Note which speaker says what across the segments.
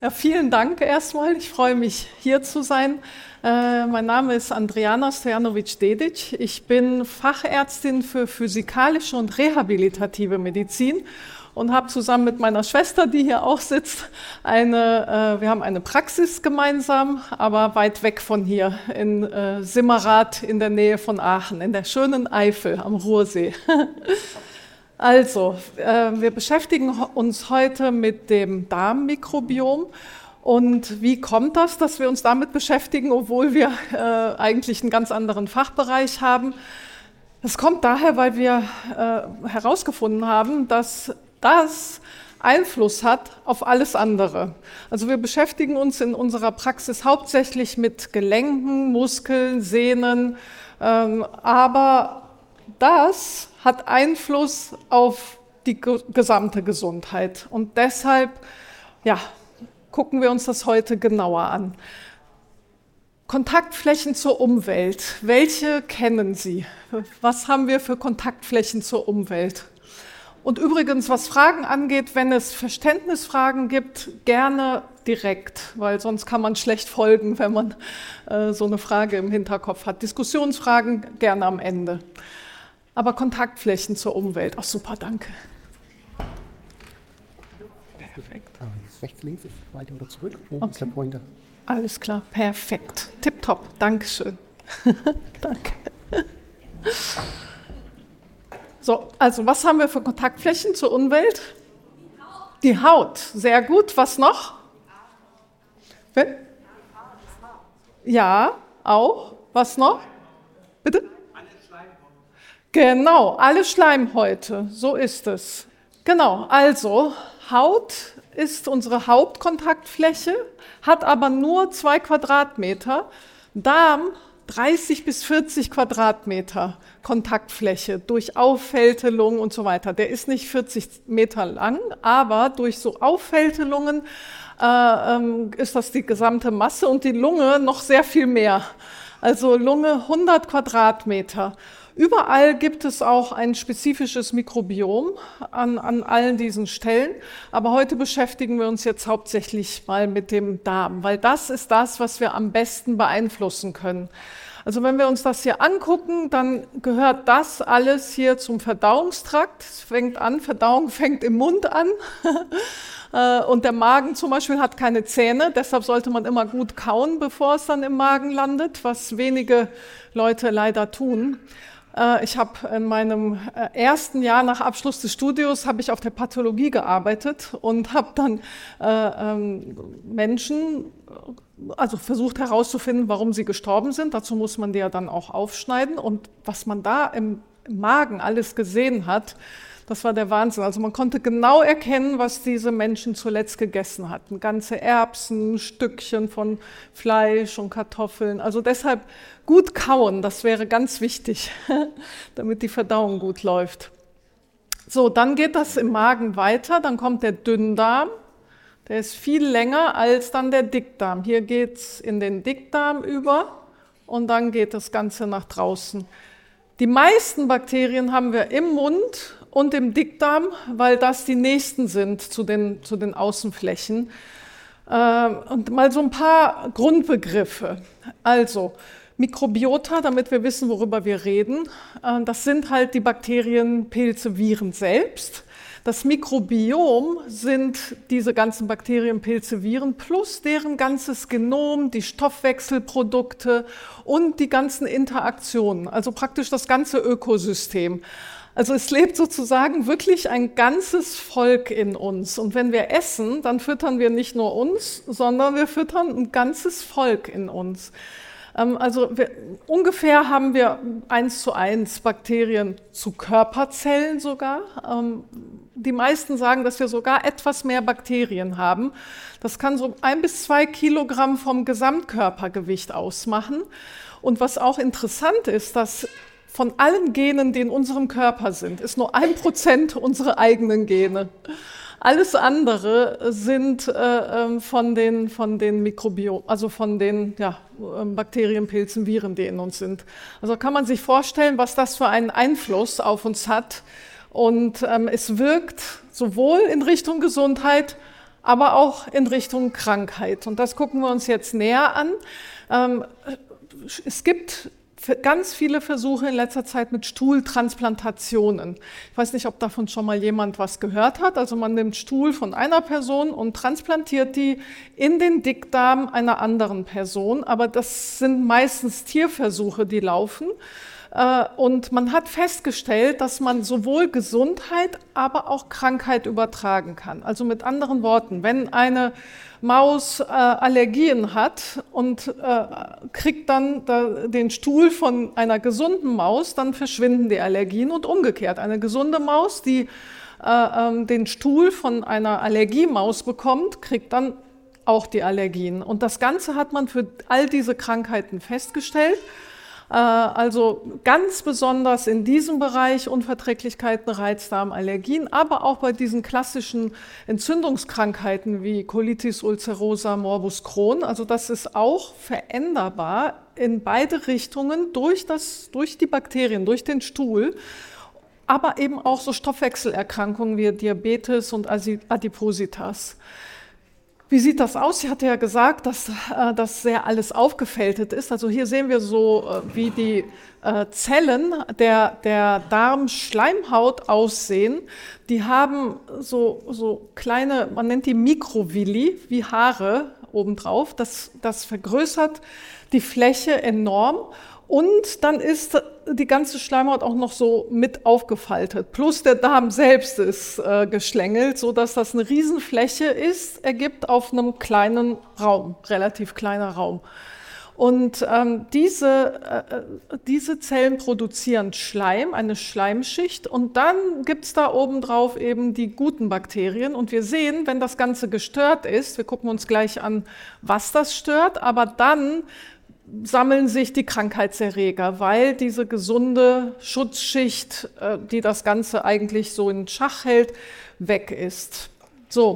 Speaker 1: Ja, vielen Dank erstmal. Ich freue mich, hier zu sein. Mein Name ist Andrijana Stojanovic-Dedic. Ich bin Fachärztin für physikalische und rehabilitative Medizin und habe zusammen mit meiner Schwester, die hier auch sitzt, wir haben eine Praxis gemeinsam, aber weit weg von hier, in Simmerath in der Nähe von Aachen, in der schönen Eifel am Ruhrsee. Also, wir beschäftigen uns heute mit dem Darmmikrobiom. Und wie kommt das, dass wir uns damit beschäftigen, obwohl wir eigentlich einen ganz anderen Fachbereich haben? Das kommt daher, weil wir herausgefunden haben, dass das Einfluss hat auf alles andere. Also wir beschäftigen uns in unserer Praxis hauptsächlich mit Gelenken, Muskeln, Sehnen, aber das hat Einfluss auf die gesamte Gesundheit. Und deshalb, ja, gucken wir uns das heute genauer an. Kontaktflächen zur Umwelt. Welche kennen Sie? Was haben wir für Kontaktflächen zur Umwelt? Und übrigens, was Fragen angeht, wenn es Verständnisfragen gibt, gerne direkt, weil sonst kann man schlecht folgen, wenn man so eine Frage im Hinterkopf hat. Diskussionsfragen gerne am Ende. Aber Kontaktflächen zur Umwelt. Ach super, danke. Perfekt.
Speaker 2: Rechts, links ist weiter oder zurück. Wo ist der
Speaker 1: Okay.
Speaker 2: Pointer?
Speaker 1: Alles klar, perfekt. Tipptopp, Dankeschön. Danke. So, also was haben wir für Kontaktflächen zur Umwelt? Die Haut, sehr gut. Was noch? Wer? Ja, auch. Was noch? Bitte? Genau, alle Schleimhäute, so ist es. Genau, also Haut ist unsere Hauptkontaktfläche, hat aber nur 2 Quadratmeter. Darm 30 bis 40 Quadratmeter Kontaktfläche durch Auffältelung und so weiter. Der ist nicht 40 Meter lang, aber durch so Auffältelungen ist das die gesamte Masse und die Lunge noch sehr viel mehr. Also Lunge 100 Quadratmeter. Überall gibt es auch ein spezifisches Mikrobiom an allen diesen Stellen. Aber heute beschäftigen wir uns jetzt hauptsächlich mal mit dem Darm, weil das ist das, was wir am besten beeinflussen können. Also wenn wir uns das hier angucken, dann gehört das alles hier zum Verdauungstrakt. Es fängt an, Verdauung fängt im Mund an. Und der Magen zum Beispiel hat keine Zähne, deshalb sollte man immer gut kauen, bevor es dann im Magen landet, was wenige Leute leider tun. Ich habe in meinem ersten Jahr nach Abschluss des Studiums habe ich auf der Pathologie gearbeitet und habe dann Menschen, also versucht herauszufinden, warum sie gestorben sind. Dazu muss man die ja dann auch aufschneiden. Und was man da im Magen alles gesehen hat, das war der Wahnsinn. Also man konnte genau erkennen, was diese Menschen zuletzt gegessen hatten. Ganze Erbsen, Stückchen von Fleisch und Kartoffeln. Also deshalb gut kauen, das wäre ganz wichtig, damit die Verdauung gut läuft. So, dann geht das im Magen weiter, dann kommt der Dünndarm. Der ist viel länger als dann der Dickdarm. Hier geht es in den Dickdarm über und dann geht das Ganze nach draußen. Die meisten Bakterien haben wir im Mund und im Dickdarm, weil das die nächsten sind zu den Außenflächen. Und mal so ein paar Grundbegriffe. Also Mikrobiota, damit wir wissen, worüber wir reden. Das sind halt die Bakterien, Pilze, Viren selbst. Das Mikrobiom sind diese ganzen Bakterien, Pilze, Viren plus deren ganzes Genom, die Stoffwechselprodukte und die ganzen Interaktionen, also praktisch das ganze Ökosystem. Also es lebt sozusagen wirklich ein ganzes Volk in uns. Und wenn wir essen, dann füttern wir nicht nur uns, sondern wir füttern ein ganzes Volk in uns. Ungefähr haben wir 1:1 Bakterien zu Körperzellen sogar. Die meisten sagen, dass wir sogar etwas mehr Bakterien haben. Das kann so 1 bis 2 Kilogramm vom Gesamtkörpergewicht ausmachen. Und was auch interessant ist, dass von allen Genen, die in unserem Körper sind, ist nur 1% unsere eigenen Gene. Alles andere sind von den Mikrobiom, also von den Bakterien, Pilzen, Viren, die in uns sind. Also kann man sich vorstellen, was das für einen Einfluss auf uns hat. Und es wirkt sowohl in Richtung Gesundheit aber auch in Richtung Krankheit. Und das gucken wir uns jetzt näher an. Es gibt ganz viele Versuche in letzter Zeit mit Stuhltransplantationen. Ich weiß nicht, ob davon schon mal jemand was gehört hat. Also man nimmt Stuhl von einer Person und transplantiert die in den Dickdarm einer anderen Person. Aber das sind meistens Tierversuche, die laufen. Und man hat festgestellt, dass man sowohl Gesundheit, aber auch Krankheit übertragen kann. Also mit anderen Worten, wenn eine Maus Allergien hat und kriegt dann den Stuhl von einer gesunden Maus, dann verschwinden die Allergien und umgekehrt. Eine gesunde Maus, die den Stuhl von einer Allergiemaus bekommt, kriegt dann auch die Allergien. Und das Ganze hat man für all diese Krankheiten festgestellt. Also ganz besonders in diesem Bereich Unverträglichkeiten, Reizdarm, Allergien, aber auch bei diesen klassischen Entzündungskrankheiten wie Colitis ulcerosa, Morbus Crohn. Also das ist auch veränderbar in beide Richtungen durch die Bakterien, durch den Stuhl, aber eben auch so Stoffwechselerkrankungen wie Diabetes und Adipositas. Wie sieht das aus? Ich hatte ja gesagt, dass das sehr alles aufgefältet ist. Also hier sehen wir so, wie die Zellen der Darmschleimhaut aussehen. Die haben so kleine, man nennt die Mikrovilli, wie Haare obendrauf. Das vergrößert die Fläche enorm. Und dann ist die ganze Schleimhaut auch noch so mit aufgefaltet. Plus der Darm selbst ist geschlängelt, sodass das eine Riesenfläche ist, ergibt auf einem kleinen Raum, relativ kleiner Raum. Und diese Zellen produzieren Schleim, eine Schleimschicht, und dann gibt es da obendrauf eben die guten Bakterien. Und wir sehen, wenn das Ganze gestört ist, wir gucken uns gleich an, was das stört, aber dann sammeln sich die Krankheitserreger, weil diese gesunde Schutzschicht, die das Ganze eigentlich so in Schach hält, weg ist. So,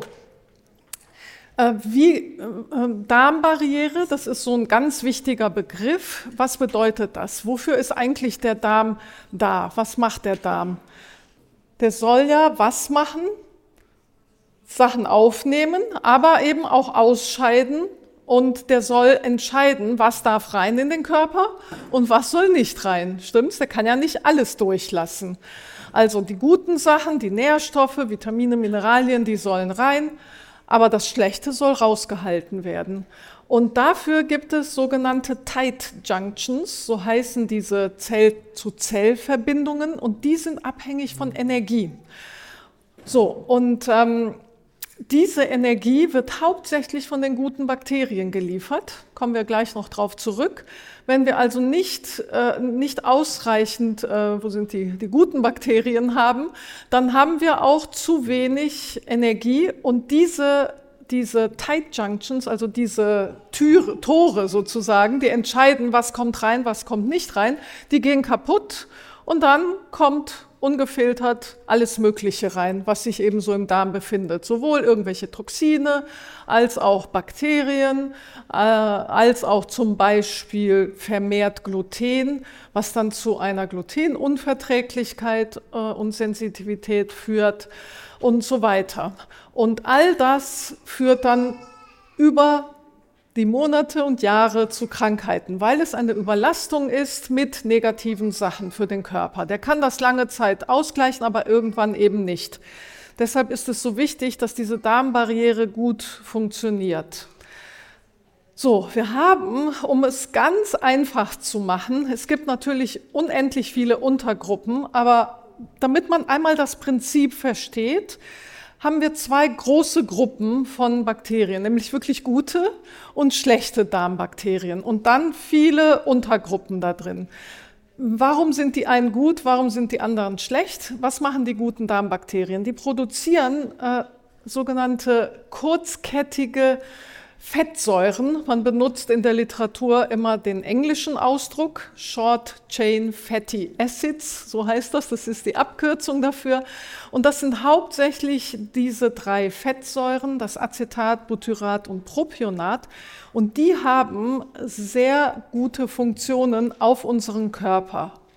Speaker 1: Darmbarriere, das ist so ein ganz wichtiger Begriff. Was bedeutet das? Wofür ist eigentlich der Darm da? Was macht der Darm? Der soll ja was machen? Sachen aufnehmen, aber eben auch ausscheiden. Und der soll entscheiden, was darf rein in den Körper und was soll nicht rein. Stimmt's? Der kann ja nicht alles durchlassen. Also die guten Sachen, die Nährstoffe, Vitamine, Mineralien, die sollen rein, aber das Schlechte soll rausgehalten werden. Und dafür gibt es sogenannte Tight Junctions, so heißen diese Zell-zu-Zell-Verbindungen, und die sind abhängig von Energie. So, und diese Energie wird hauptsächlich von den guten Bakterien geliefert, kommen wir gleich noch drauf zurück. Wenn wir also nicht ausreichend, die guten Bakterien haben, dann haben wir auch zu wenig Energie, und diese Tight Junctions, also diese Tore sozusagen, die entscheiden, was kommt rein, was kommt nicht rein, die gehen kaputt, und dann kommt ungefiltert alles Mögliche rein, was sich eben so im Darm befindet. Sowohl irgendwelche Toxine, als auch Bakterien, als auch zum Beispiel vermehrt Gluten, was dann zu einer Glutenunverträglichkeit und Sensitivität führt und so weiter. Und all das führt dann über die Monate und Jahre zu Krankheiten, weil es eine Überlastung ist mit negativen Sachen für den Körper. Der kann das lange Zeit ausgleichen, aber irgendwann eben nicht. Deshalb ist es so wichtig, dass diese Darmbarriere gut funktioniert. So, wir haben, um es ganz einfach zu machen, es gibt natürlich unendlich viele Untergruppen, aber damit man einmal das Prinzip versteht, haben wir zwei große Gruppen von Bakterien, nämlich wirklich gute und schlechte Darmbakterien und dann viele Untergruppen da drin. Warum sind die einen gut, warum sind die anderen schlecht? Was machen die guten Darmbakterien? Die produzieren sogenannte kurzkettige Fettsäuren. Man benutzt in der Literatur immer den englischen Ausdruck, Short Chain Fatty Acids, so heißt das, das ist die Abkürzung dafür. Und das sind hauptsächlich diese drei Fettsäuren, das Acetat, Butyrat und Propionat. Und die haben sehr gute Funktionen auf unseren Körper.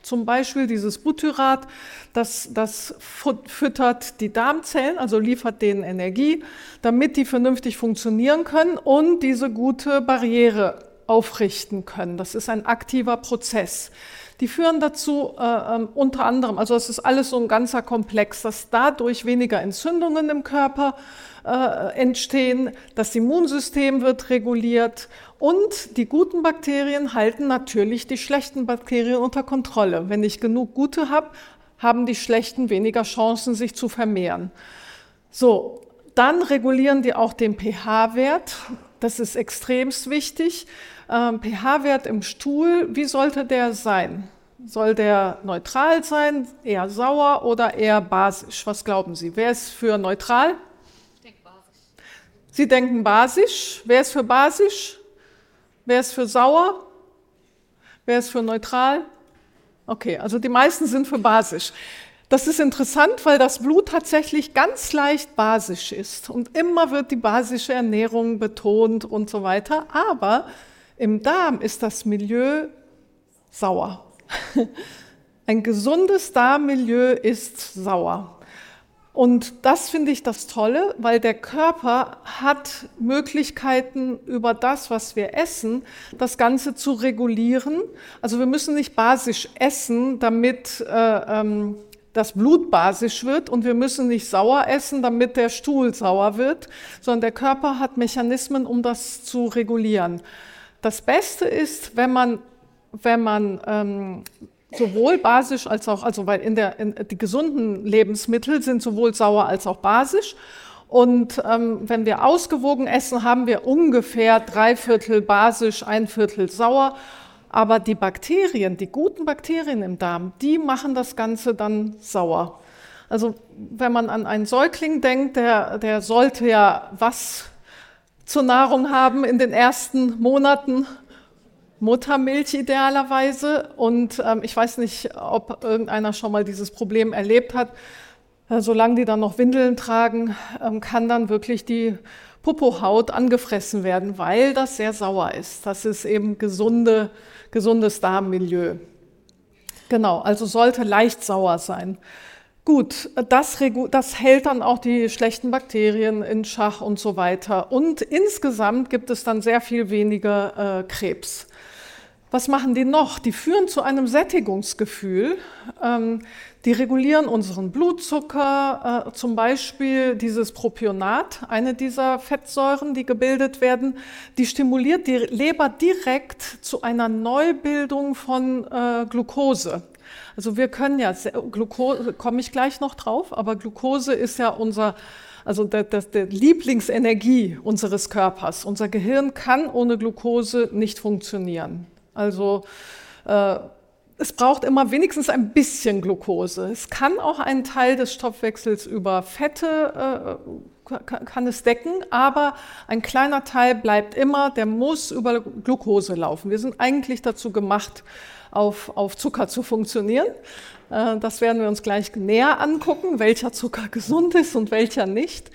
Speaker 1: Zum Beispiel dieses Butyrat, das füttert die Darmzellen, also liefert denen Energie, damit die vernünftig funktionieren können und diese gute Barriere aufrichten können. Das ist ein aktiver Prozess. Die führen dazu unter anderem, also es ist alles so ein ganzer Komplex, dass dadurch weniger Entzündungen im Körper entstehen, das Immunsystem wird reguliert und die guten Bakterien halten natürlich die schlechten Bakterien unter Kontrolle. Wenn ich genug gute habe, haben die schlechten weniger Chancen, sich zu vermehren. So, dann regulieren die auch den pH-Wert. Das ist extremst wichtig. pH-Wert im Stuhl, wie sollte der sein? Soll der neutral sein, eher sauer oder eher basisch? Was glauben Sie? Wer ist für neutral?
Speaker 3: Ich denke basisch.
Speaker 1: Sie denken basisch. Wer ist für basisch? Wer ist für sauer? Wer ist für neutral? Okay, also die meisten sind für basisch. Das ist interessant, weil das Blut tatsächlich ganz leicht basisch ist und immer wird die basische Ernährung betont und so weiter, aber im Darm ist das Milieu sauer. Ein gesundes Darmmilieu ist sauer. Und das finde ich das Tolle, weil der Körper hat Möglichkeiten über das, was wir essen, das Ganze zu regulieren. Also wir müssen nicht basisch essen, damit das Blut basisch wird und wir müssen nicht sauer essen, damit der Stuhl sauer wird, sondern der Körper hat Mechanismen, um das zu regulieren. Das Beste ist, wenn man sowohl basisch als auch, also weil die gesunden Lebensmittel sind sowohl sauer als auch basisch. Und wenn wir ausgewogen essen, haben wir ungefähr 3/4 basisch, 1/4 sauer. Aber die Bakterien, die guten Bakterien im Darm, die machen das Ganze dann sauer. Also wenn man an einen Säugling denkt, der sollte ja was zur Nahrung haben in den ersten Monaten, Muttermilch idealerweise. Und ich weiß nicht, ob irgendeiner schon mal dieses Problem erlebt hat. Solange die dann noch Windeln tragen, kann dann wirklich die Popohaut angefressen werden, weil das sehr sauer ist. Das ist eben gesundes Darmmilieu. Genau, also sollte leicht sauer sein. Gut, das hält dann auch die schlechten Bakterien in Schach und so weiter. Und insgesamt gibt es dann sehr viel weniger Krebs. Was machen die noch? Die führen zu einem Sättigungsgefühl. Die regulieren unseren Blutzucker, zum Beispiel dieses Propionat, eine dieser Fettsäuren, die gebildet werden, die stimuliert die Leber direkt zu einer Neubildung von Glucose. Also wir können ja, Glucose, komme ich gleich noch drauf, aber Glucose ist ja der Lieblingsenergie unseres Körpers. Unser Gehirn kann ohne Glucose nicht funktionieren. Also es braucht immer wenigstens ein bisschen Glucose. Es kann auch einen Teil des Stoffwechsels über Fette kann es decken, aber ein kleiner Teil bleibt immer, der muss über Glucose laufen. Wir sind eigentlich dazu gemacht, auf Zucker zu funktionieren. Das werden wir uns gleich näher angucken, welcher Zucker gesund ist und welcher nicht.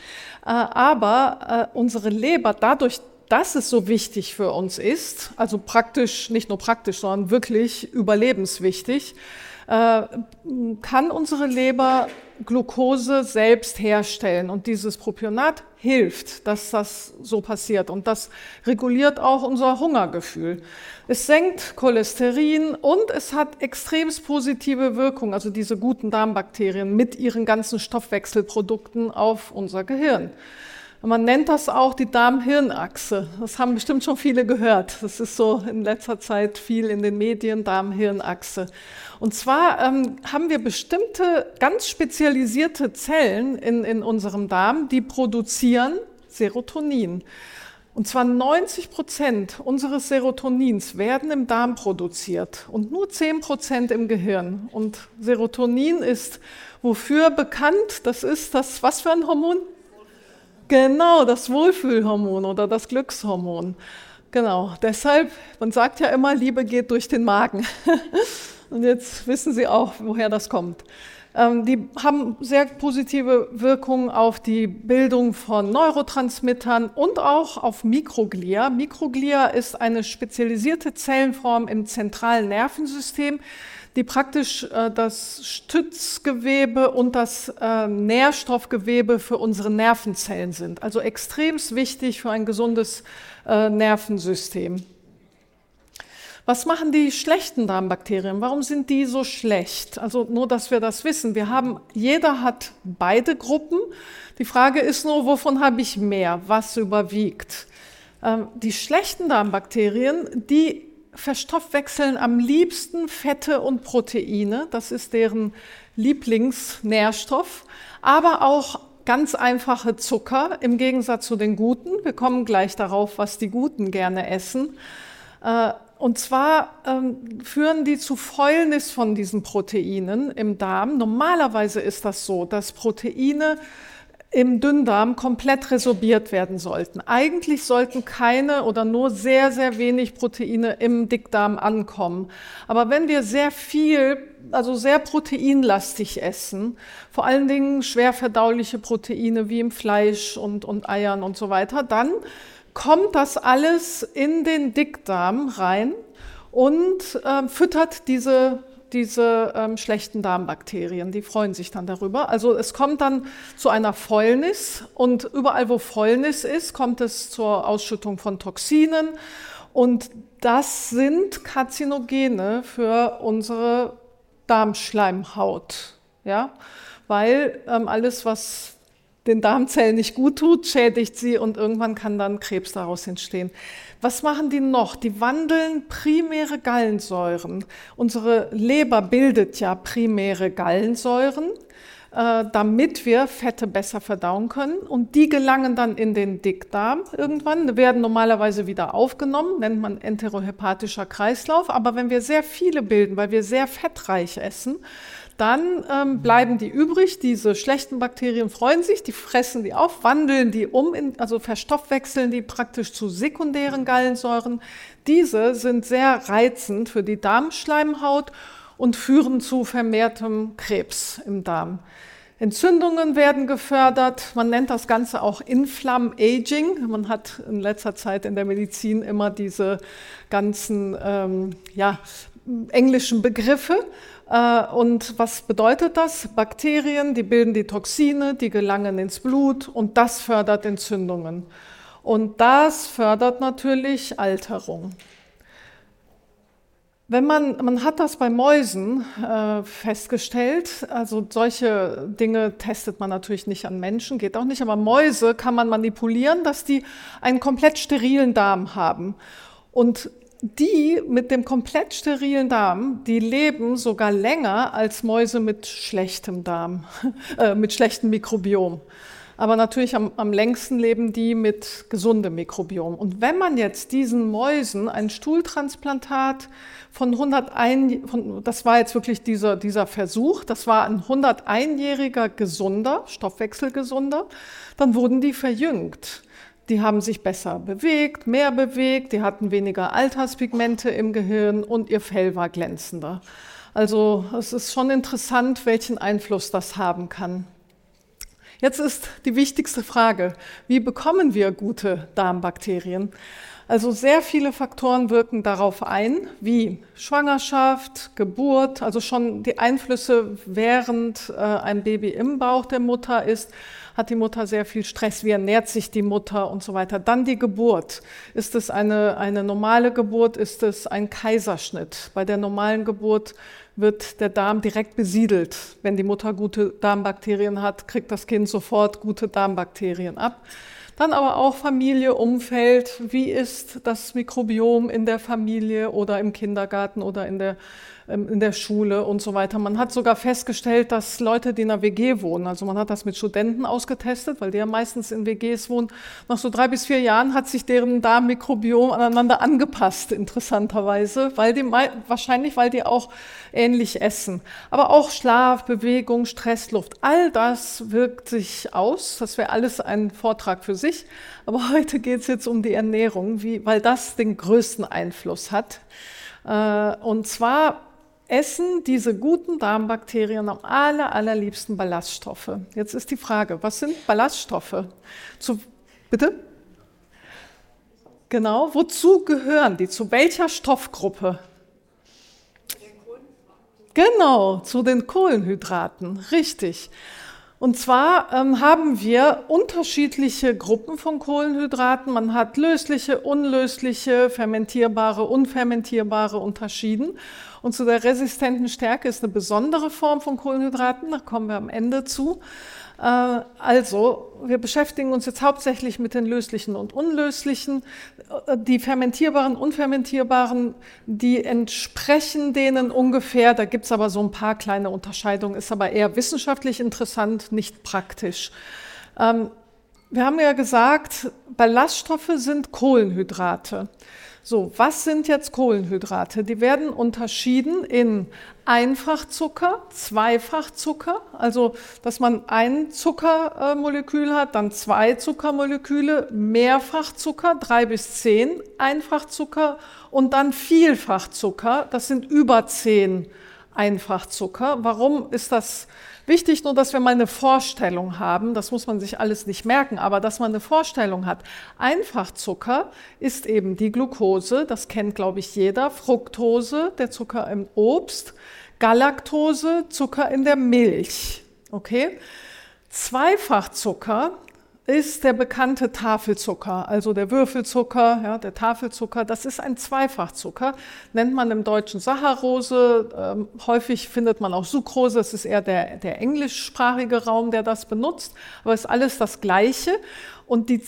Speaker 1: Aber unsere Leber, dadurch, dass es so wichtig für uns ist, also praktisch, nicht nur praktisch, sondern wirklich überlebenswichtig, kann unsere Leber Glucose selbst herstellen. Und dieses Propionat hilft, dass das so passiert. Und das reguliert auch unser Hungergefühl. Es senkt Cholesterin und es hat extremst positive Wirkung, also diese guten Darmbakterien mit ihren ganzen Stoffwechselprodukten auf unser Gehirn. Man nennt das auch die Darm-Hirn-Achse. Das haben bestimmt schon viele gehört. Das ist so in letzter Zeit viel in den Medien, Darm-Hirn-Achse. Und zwar haben wir bestimmte ganz spezialisierte Zellen in unserem Darm, die produzieren Serotonin. Und zwar 90% unseres Serotonins werden im Darm produziert und nur 10% im Gehirn. Und Serotonin ist wofür bekannt? Das ist das, was für ein Hormon? Genau, das Wohlfühlhormon oder das Glückshormon. Genau, deshalb, man sagt ja immer, Liebe geht durch den Magen. Und jetzt wissen Sie auch, woher das kommt. Die haben sehr positive Wirkungen auf die Bildung von Neurotransmittern und auch auf Mikroglia. Mikroglia ist eine spezialisierte Zellenform im zentralen Nervensystem, die praktisch das Stützgewebe und das Nährstoffgewebe für unsere Nervenzellen sind. Also extremst wichtig für ein gesundes Nervensystem. Was machen die schlechten Darmbakterien? Warum sind die so schlecht? Also nur, dass wir das wissen. Jeder hat beide Gruppen. Die Frage ist nur, wovon habe ich mehr? Was überwiegt? Die schlechten Darmbakterien, die verstoffwechseln am liebsten Fette und Proteine. Das ist deren Lieblingsnährstoff. Aber auch ganz einfache Zucker im Gegensatz zu den guten. Wir kommen gleich darauf, was die Guten gerne essen. Und zwar führen die zu Fäulnis von diesen Proteinen im Darm. Normalerweise ist das so, dass Proteine im Dünndarm komplett resorbiert werden sollten. Eigentlich sollten keine oder nur sehr, sehr wenig Proteine im Dickdarm ankommen. Aber wenn wir sehr viel, also sehr proteinlastig essen, vor allen Dingen schwer verdauliche Proteine wie im Fleisch und Eiern und so weiter, dann kommt das alles in den Dickdarm rein und füttert diese schlechten Darmbakterien. Die freuen sich dann darüber. Also es kommt dann zu einer Fäulnis und überall, wo Fäulnis ist, kommt es zur Ausschüttung von Toxinen und das sind Karzinogene für unsere Darmschleimhaut, ja? Weil alles, was den Darmzellen nicht gut tut, schädigt sie und irgendwann kann dann Krebs daraus entstehen. Was machen die noch? Die wandeln primäre Gallensäuren. Unsere Leber bildet ja primäre Gallensäuren, damit wir Fette besser verdauen können. Und die gelangen dann in den Dickdarm irgendwann, werden normalerweise wieder aufgenommen, nennt man enterohepatischer Kreislauf. Aber wenn wir sehr viele bilden, weil wir sehr fettreich essen, dann bleiben die übrig, diese schlechten Bakterien freuen sich, die fressen die auf, wandeln die also verstoffwechseln die praktisch zu sekundären Gallensäuren. Diese sind sehr reizend für die Darmschleimhaut und führen zu vermehrtem Krebs im Darm. Entzündungen werden gefördert, man nennt das Ganze auch Inflammaging. Man hat in letzter Zeit in der Medizin immer diese ganzen englischen Begriffe. Und was bedeutet das? Bakterien, die bilden die Toxine, die gelangen ins Blut und das fördert Entzündungen. Und das fördert natürlich Alterung. Man hat das bei Mäusen festgestellt, also solche Dinge testet man natürlich nicht an Menschen, geht auch nicht, aber Mäuse kann man manipulieren, dass die einen komplett sterilen Darm haben. Und die mit dem komplett sterilen Darm, die leben sogar länger als Mäuse mit schlechtem Darm, mit schlechtem Mikrobiom. Aber natürlich am längsten leben die mit gesundem Mikrobiom. Und wenn man jetzt diesen Mäusen ein Stuhltransplantat von 101, das war jetzt wirklich dieser Versuch, das war ein 101-jähriger gesunder, stoffwechselgesunder, dann wurden die verjüngt. Die haben sich besser bewegt, mehr bewegt, die hatten weniger Alterspigmente im Gehirn und ihr Fell war glänzender. Also es ist schon interessant, welchen Einfluss das haben kann. Jetzt ist die wichtigste Frage, wie bekommen wir gute Darmbakterien? Also sehr viele Faktoren wirken darauf ein, wie Schwangerschaft, Geburt, also schon die Einflüsse, während ein Baby im Bauch der Mutter ist, hat die Mutter sehr viel Stress, wie ernährt sich die Mutter und so weiter. Dann die Geburt. Ist es eine normale Geburt, ist es ein Kaiserschnitt? Bei der normalen Geburt wird der Darm direkt besiedelt. Wenn die Mutter gute Darmbakterien hat, kriegt das Kind sofort gute Darmbakterien ab. Dann aber auch Familie, Umfeld. Wie ist das Mikrobiom in der Familie oder im Kindergarten oder in der Schule und so weiter. Man hat sogar festgestellt, dass Leute, die in einer WG wohnen, also man hat das mit Studenten ausgetestet, weil die ja meistens in WGs wohnen, nach so 3 bis 4 Jahren hat sich deren Darmmikrobiom aneinander angepasst, interessanterweise, wahrscheinlich, weil die auch ähnlich essen. Aber auch Schlaf, Bewegung, Stressluft, all das wirkt sich aus. Das wäre alles ein Vortrag für sich. Aber heute geht es jetzt um die Ernährung, weil das den größten Einfluss hat. Und zwar essen diese guten Darmbakterien am allerliebsten Ballaststoffe. Jetzt ist die Frage, was sind Ballaststoffe? Bitte? Genau, wozu gehören die? Zu welcher Stoffgruppe? Genau, zu den Kohlenhydraten, richtig. Und zwar haben wir unterschiedliche Gruppen von Kohlenhydraten. Man hat lösliche, unlösliche, fermentierbare, unfermentierbare unterschieden. Und zu der resistenten Stärke ist eine besondere Form von Kohlenhydraten, da kommen wir am Ende zu. Also, wir beschäftigen uns jetzt hauptsächlich mit den löslichen und unlöslichen. Die fermentierbaren, unfermentierbaren, die entsprechen denen ungefähr. Da gibt es aber so ein paar kleine Unterscheidungen, ist aber eher wissenschaftlich interessant, nicht praktisch. Wir haben ja gesagt, Ballaststoffe sind Kohlenhydrate. So, was sind jetzt Kohlenhydrate? Die werden unterschieden in Einfachzucker, Zweifachzucker, also dass man ein Zuckermolekül hat, dann 2 Zuckermoleküle, Mehrfachzucker, 3 bis 10 Einfachzucker und dann Vielfachzucker, das sind über 10 Einfachzucker. Warum ist das wichtig? Nur, dass wir mal eine Vorstellung haben, das muss man sich alles nicht merken, aber dass man eine Vorstellung hat. Einfachzucker ist eben die Glucose, das kennt, glaube ich, jeder, Fructose, der Zucker im Obst, Galaktose, Zucker in der Milch. Okay? Zweifachzucker ist der bekannte Tafelzucker, also der Würfelzucker, ja, der Tafelzucker, das ist ein Zweifachzucker, nennt man im Deutschen Saccharose, häufig findet man auch Sucrose, das ist eher der englischsprachige Raum, der das benutzt, aber ist alles das Gleiche. Und die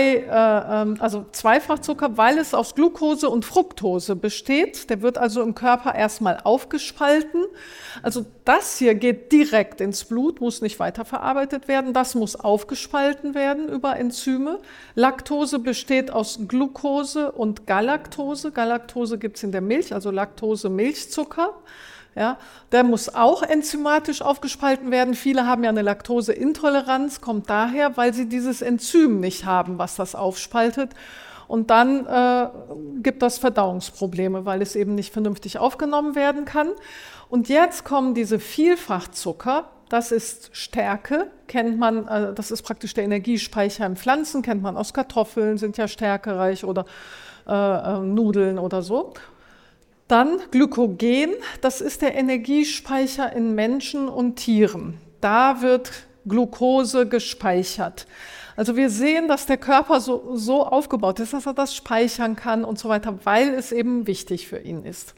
Speaker 1: Zweifachzucker, weil es aus Glucose und Fructose besteht, der wird also im Körper erstmal aufgespalten. Also das hier geht direkt ins Blut, muss nicht weiterverarbeitet werden, das muss aufgespalten werden über Enzyme. Laktose besteht aus Glucose und Galaktose. Galaktose gibt es in der Milch, also Laktose, Milchzucker. Ja, der muss auch enzymatisch aufgespalten werden. Viele haben ja eine Laktoseintoleranz, kommt daher, weil sie dieses Enzym nicht haben, was das aufspaltet. Und dann gibt das Verdauungsprobleme, weil es eben nicht vernünftig aufgenommen werden kann. Und jetzt kommen diese Vielfachzucker, das ist Stärke, kennt man, das ist praktisch der Energiespeicher in Pflanzen, kennt man aus Kartoffeln, sind ja stärkereich oder Nudeln oder so. Dann Glykogen, das ist der Energiespeicher in Menschen und Tieren. Da wird Glucose gespeichert. Also wir sehen, dass der Körper so aufgebaut ist, dass er das speichern kann und so weiter, weil es eben wichtig für ihn ist.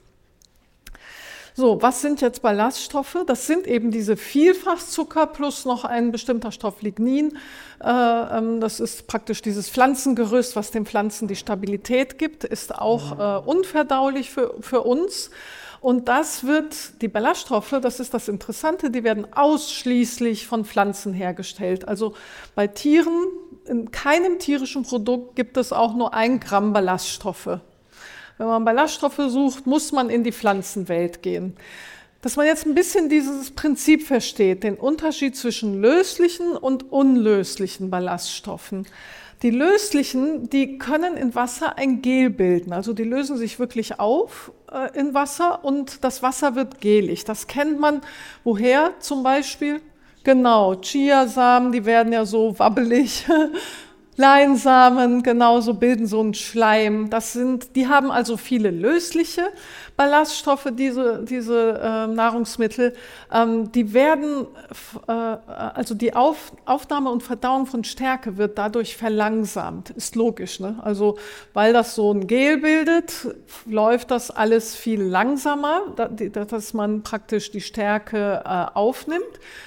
Speaker 1: So, was sind jetzt Ballaststoffe? Das sind eben diese Vielfachzucker plus noch ein bestimmter Stoff Lignin. Das ist praktisch dieses Pflanzengerüst, was den Pflanzen die Stabilität gibt, ist auch unverdaulich für uns. Und die Ballaststoffe, das ist das Interessante, die werden ausschließlich von Pflanzen hergestellt. Also bei Tieren, in keinem tierischen Produkt gibt es auch nur 1 Gramm Ballaststoffe. Wenn man Ballaststoffe sucht, muss man in die Pflanzenwelt gehen. Dass man jetzt ein bisschen dieses Prinzip versteht, den Unterschied zwischen löslichen und unlöslichen Ballaststoffen. Die löslichen, die können in Wasser ein Gel bilden, also die lösen sich wirklich auf in Wasser und das Wasser wird gelig. Das kennt man woher zum Beispiel? Genau, Chiasamen, die werden ja so wabbelig. Leinsamen, genauso bilden so einen Schleim. Die haben also viele lösliche Ballaststoffe, diese Nahrungsmittel. Die werden, also die Aufnahme und Verdauung von Stärke wird dadurch verlangsamt. Ist logisch, ne? Also weil das so ein Gel bildet, läuft das alles viel langsamer, dass man praktisch die Stärke aufnimmt.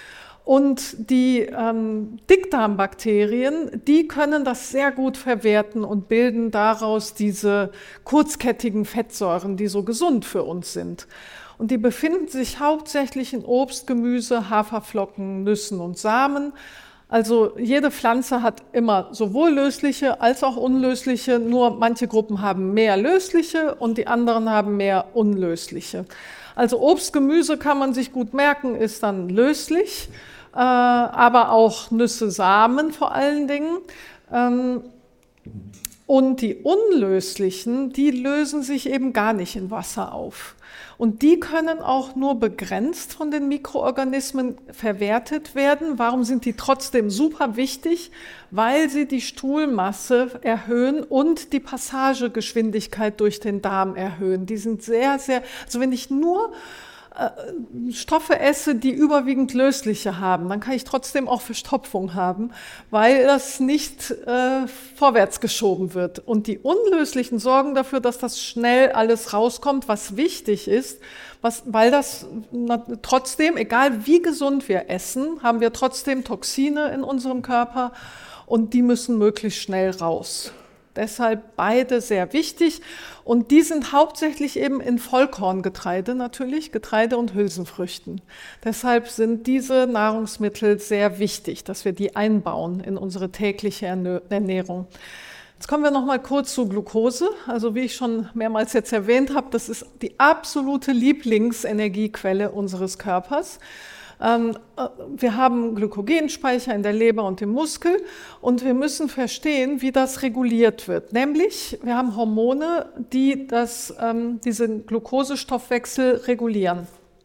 Speaker 1: Und die Dickdarmbakterien, die können das sehr gut verwerten und bilden daraus diese kurzkettigen Fettsäuren, die so gesund für uns sind. Und die befinden sich hauptsächlich in Obst, Gemüse, Haferflocken, Nüssen und Samen. Also jede Pflanze hat immer sowohl lösliche als auch unlösliche, nur manche Gruppen haben mehr lösliche und die anderen haben mehr unlösliche. Also Obst, Gemüse kann man sich gut merken, ist dann löslich. Aber auch Nüsse, Samen vor allen Dingen. Und die unlöslichen, die lösen sich eben gar nicht in Wasser auf. Und die können auch nur begrenzt von den Mikroorganismen verwertet werden. Warum sind die trotzdem super wichtig? Weil sie die Stuhlmasse erhöhen und die Passagegeschwindigkeit durch den Darm erhöhen. Die sind sehr, sehr, also wenn ich nur Stoffe esse, die überwiegend lösliche haben, dann kann ich trotzdem auch Verstopfung haben, weil das nicht vorwärts geschoben wird. Und die unlöslichen sorgen dafür, dass das schnell alles rauskommt, was wichtig ist, weil das trotzdem, egal wie gesund wir essen, haben wir trotzdem Toxine in unserem Körper und die müssen möglichst schnell raus. Deshalb beide sehr wichtig und die sind hauptsächlich eben in Vollkorngetreide natürlich, Getreide und Hülsenfrüchten. Deshalb sind diese Nahrungsmittel sehr wichtig, dass wir die einbauen in unsere tägliche Ernährung. Jetzt kommen wir noch mal kurz zu Glucose. Also wie ich schon mehrmals jetzt erwähnt habe, das ist die absolute Lieblingsenergiequelle unseres Körpers. Wir haben Glykogenspeicher in der Leber und im Muskel und wir müssen verstehen, wie das reguliert wird. Nämlich, wir haben Hormone, die diesen Glukosestoffwechsel regulieren.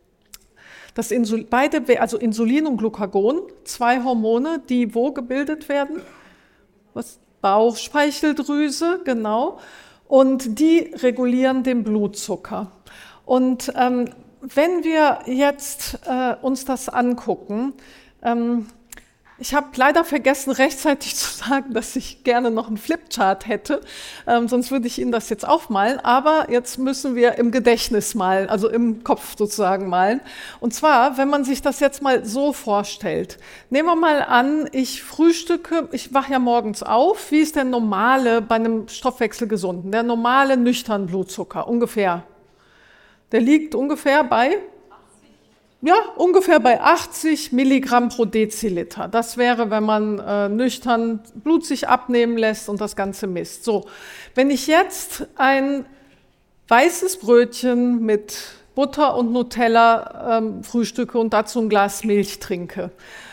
Speaker 1: Also Insulin und Glucagon, 2 Hormone, die wo gebildet werden? Bauchspeicheldrüse, genau. Und die regulieren den Blutzucker. Und wenn wir jetzt uns das angucken, ich habe leider vergessen, rechtzeitig zu sagen, dass ich gerne noch einen Flipchart hätte, sonst würde ich Ihnen das jetzt aufmalen, aber jetzt müssen wir im Gedächtnis malen, also im Kopf sozusagen malen. Und zwar, wenn man sich das jetzt mal so vorstellt, nehmen wir mal an, ich frühstücke, ich wache ja morgens auf, wie ist der normale, bei einem Stoffwechselgesunden, der normale nüchterne Blutzucker ungefähr? Der liegt ungefähr bei? Ungefähr bei 80 Milligramm pro Deziliter. Das wäre, wenn man nüchtern Blut sich abnehmen lässt und das Ganze misst. So, wenn ich jetzt ein weißes Brötchen mit Butter und Nutella frühstücke und dazu ein Glas Milch trinke.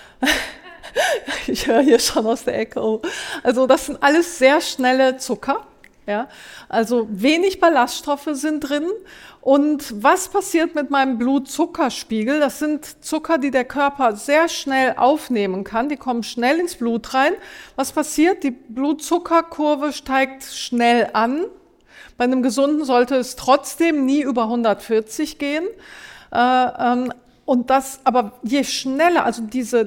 Speaker 1: Ich höre hier schon aus der Ecke. Oh. Also das sind alles sehr schnelle Zucker. Ja? Also wenig Ballaststoffe sind drin. Und was passiert mit meinem Blutzuckerspiegel? Das sind Zucker, die der Körper sehr schnell aufnehmen kann. Die kommen schnell ins Blut rein. Was passiert? Die Blutzuckerkurve steigt schnell an. Bei einem Gesunden sollte es trotzdem nie über 140 gehen. Und das, aber je schneller, also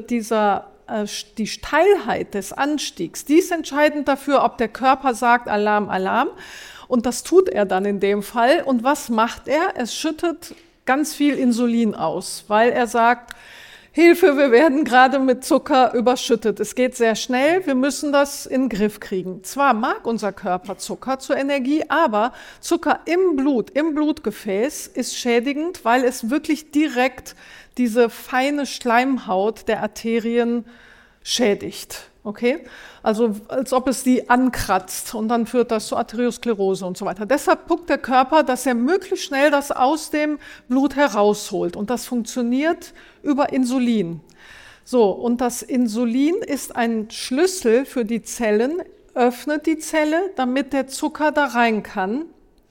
Speaker 1: die Steilheit des Anstiegs, die ist entscheidend dafür, ob der Körper sagt Alarm, Alarm. Und das tut er dann in dem Fall. Und was macht er? Er schüttet ganz viel Insulin aus, weil er sagt, Hilfe, wir werden gerade mit Zucker überschüttet. Es geht sehr schnell, wir müssen das in den Griff kriegen. Zwar mag unser Körper Zucker zur Energie, aber Zucker im Blut, im Blutgefäß ist schädigend, weil es wirklich direkt diese feine Schleimhaut der Arterien schädigt. Okay? Also als ob es die ankratzt und dann führt das zu Arteriosklerose und so weiter. Deshalb guckt der Körper, dass er möglichst schnell das aus dem Blut herausholt und das funktioniert über Insulin. So, und das Insulin ist ein Schlüssel für die Zellen, öffnet die Zelle, damit der Zucker da rein kann.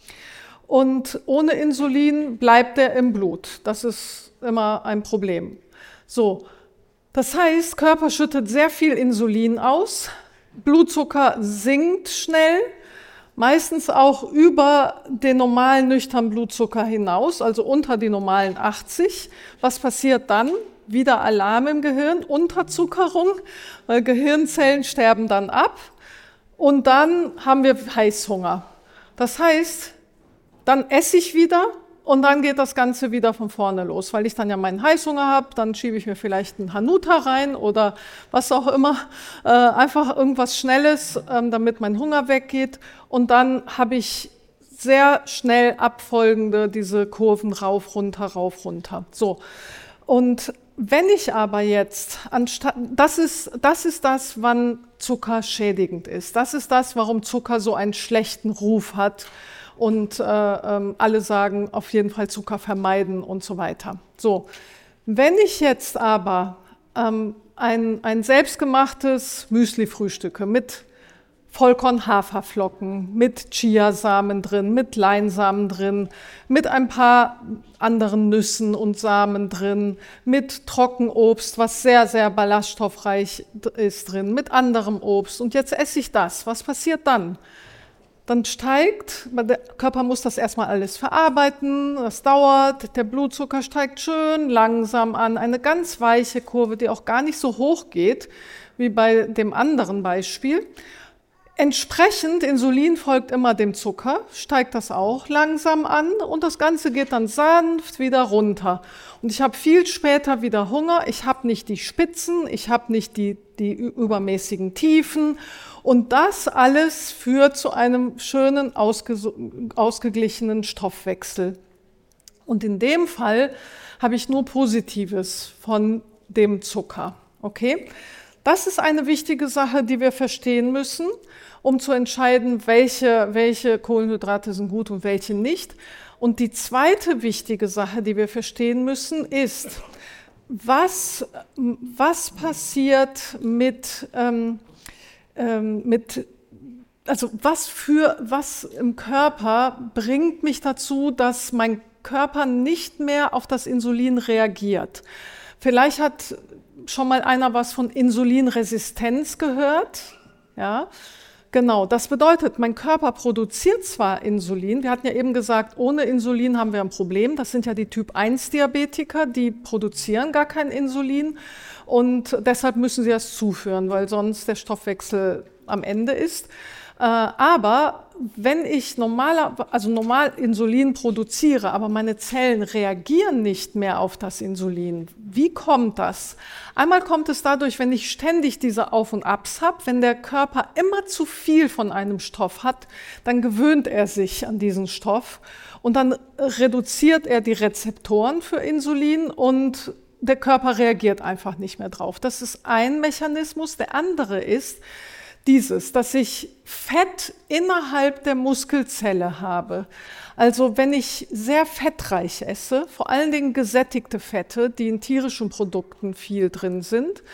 Speaker 1: Und ohne Insulin bleibt er im Blut. Das ist immer ein Problem. So. Das heißt, Körper schüttet sehr viel Insulin aus, Blutzucker sinkt schnell, meistens auch über den normalen nüchternen Blutzucker hinaus, also unter die normalen 80. Was passiert dann? Wieder Alarm im Gehirn, Unterzuckerung, weil Gehirnzellen sterben dann ab und dann haben wir Heißhunger. Das heißt, dann esse ich wieder. Und dann geht das Ganze wieder von vorne los, weil ich dann ja meinen Heißhunger habe, dann schiebe ich mir vielleicht einen Hanuta rein oder was auch immer, einfach irgendwas Schnelles, damit mein Hunger weggeht. Und dann habe ich sehr schnell abfolgende diese Kurven rauf, runter. So. Und wenn ich aber jetzt, das ist das, wann Zucker schädigend ist. Das ist das, warum Zucker so einen schlechten Ruf hat. Und alle sagen auf jeden Fall Zucker vermeiden und so weiter. So, wenn ich jetzt aber ein selbstgemachtes Müsli frühstücke mit Vollkorn-Haferflocken mit Chiasamen drin, mit Leinsamen drin, mit ein paar anderen Nüssen und Samen drin, mit Trockenobst, was sehr, sehr ballaststoffreich ist drin, mit anderem Obst. Und jetzt esse ich das. Was passiert dann? Dann steigt, der Körper muss das erstmal alles verarbeiten, das dauert, der Blutzucker steigt schön langsam an, eine ganz weiche Kurve, die auch gar nicht so hoch geht wie bei dem anderen Beispiel. Entsprechend, Insulin folgt immer dem Zucker, steigt das auch langsam an und das Ganze geht dann sanft wieder runter. Und ich habe viel später wieder Hunger, ich habe nicht die Spitzen, ich habe nicht die übermäßigen Tiefen und das alles führt zu einem schönen, ausgeglichenen Stoffwechsel. Und in dem Fall habe ich nur Positives von dem Zucker. Okay? Das ist eine wichtige Sache, die wir verstehen müssen, um zu entscheiden, welche Kohlenhydrate sind gut und welche nicht. Und die zweite wichtige Sache, die wir verstehen müssen, ist, was passiert was im Körper bringt mich dazu, dass mein Körper nicht mehr auf das Insulin reagiert. Vielleicht hat schon mal einer was von Insulinresistenz gehört? Ja, genau. Das bedeutet, mein Körper produziert zwar Insulin. Wir hatten ja eben gesagt, ohne Insulin haben wir ein Problem. Das sind ja die Typ-1-Diabetiker, die produzieren gar kein Insulin. Und deshalb müssen sie das zuführen, weil sonst der Stoffwechsel am Ende ist. Aber wenn ich normal Insulin produziere, aber meine Zellen reagieren nicht mehr auf das Insulin, wie kommt das? Einmal kommt es dadurch, wenn ich ständig diese Auf- und Abs habe, wenn der Körper immer zu viel von einem Stoff hat, dann gewöhnt er sich an diesen Stoff und dann reduziert er die Rezeptoren für Insulin und der Körper reagiert einfach nicht mehr drauf. Das ist ein Mechanismus. Der andere ist, dass ich Fett innerhalb der Muskelzelle habe. Also wenn ich sehr fettreich esse, vor allen Dingen gesättigte Fette, die in tierischen Produkten viel drin sind,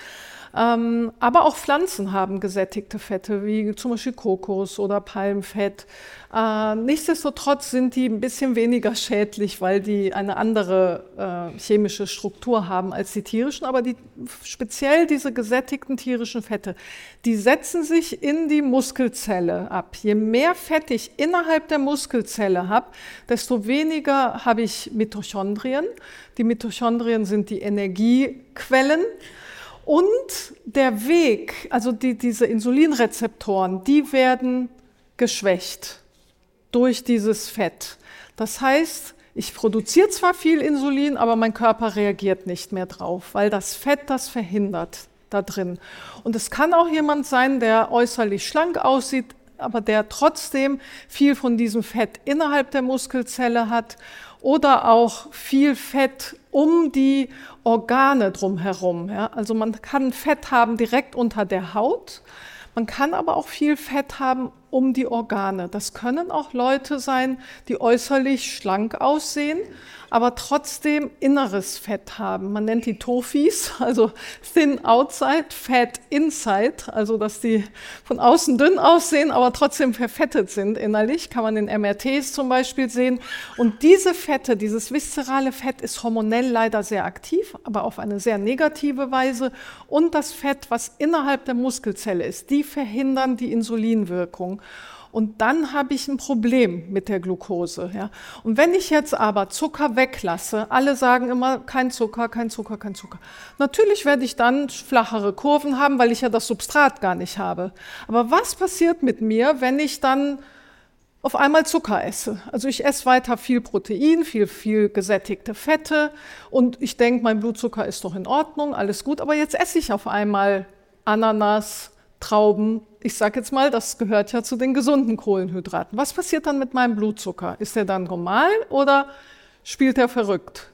Speaker 1: aber auch Pflanzen haben gesättigte Fette, wie zum Beispiel Kokos oder Palmfett. Nichtsdestotrotz sind die ein bisschen weniger schädlich, weil die eine andere chemische Struktur haben als die tierischen. Aber speziell diese gesättigten tierischen Fette, die setzen sich in die Muskelzelle ab. Je mehr Fett ich innerhalb der Muskelzelle habe, desto weniger habe ich Mitochondrien. Die Mitochondrien sind die Energiequellen. Und der Weg, also diese Insulinrezeptoren, die werden geschwächt durch dieses Fett. Das heißt, ich produziere zwar viel Insulin, aber mein Körper reagiert nicht mehr drauf, weil das Fett das verhindert da drin. Und es kann auch jemand sein, der äußerlich schlank aussieht, aber der trotzdem viel von diesem Fett innerhalb der Muskelzelle hat oder auch viel Fett um die Organe drumherum. Ja? Also man kann Fett haben direkt unter der Haut, man kann aber auch viel Fett haben um die Organe. Das können auch Leute sein, die äußerlich schlank aussehen, aber trotzdem inneres Fett haben. Man nennt die Tofis, also thin outside, fat inside, also dass die von außen dünn aussehen, aber trotzdem verfettet sind innerlich, kann man in MRTs zum Beispiel sehen. Und diese Fette, dieses viszerale Fett ist hormonell leider sehr aktiv, aber auf eine sehr negative Weise. Und das Fett, was innerhalb der Muskelzelle ist, die verhindern die Insulinwirkung. Und dann habe ich ein Problem mit der Glucose. Ja. Und wenn ich jetzt aber Zucker weglasse, alle sagen immer, kein Zucker, kein Zucker, kein Zucker. Natürlich werde ich dann flachere Kurven haben, weil ich ja das Substrat gar nicht habe. Aber was passiert mit mir, wenn ich dann auf einmal Zucker esse? Also ich esse weiter viel Protein, viel gesättigte Fette und ich denke, mein Blutzucker ist doch in Ordnung, alles gut. Aber jetzt esse ich auf einmal Ananas, Trauben. Ich sage jetzt mal, das gehört ja zu den gesunden Kohlenhydraten. Was passiert dann mit meinem Blutzucker? Ist der dann normal oder spielt er verrückt?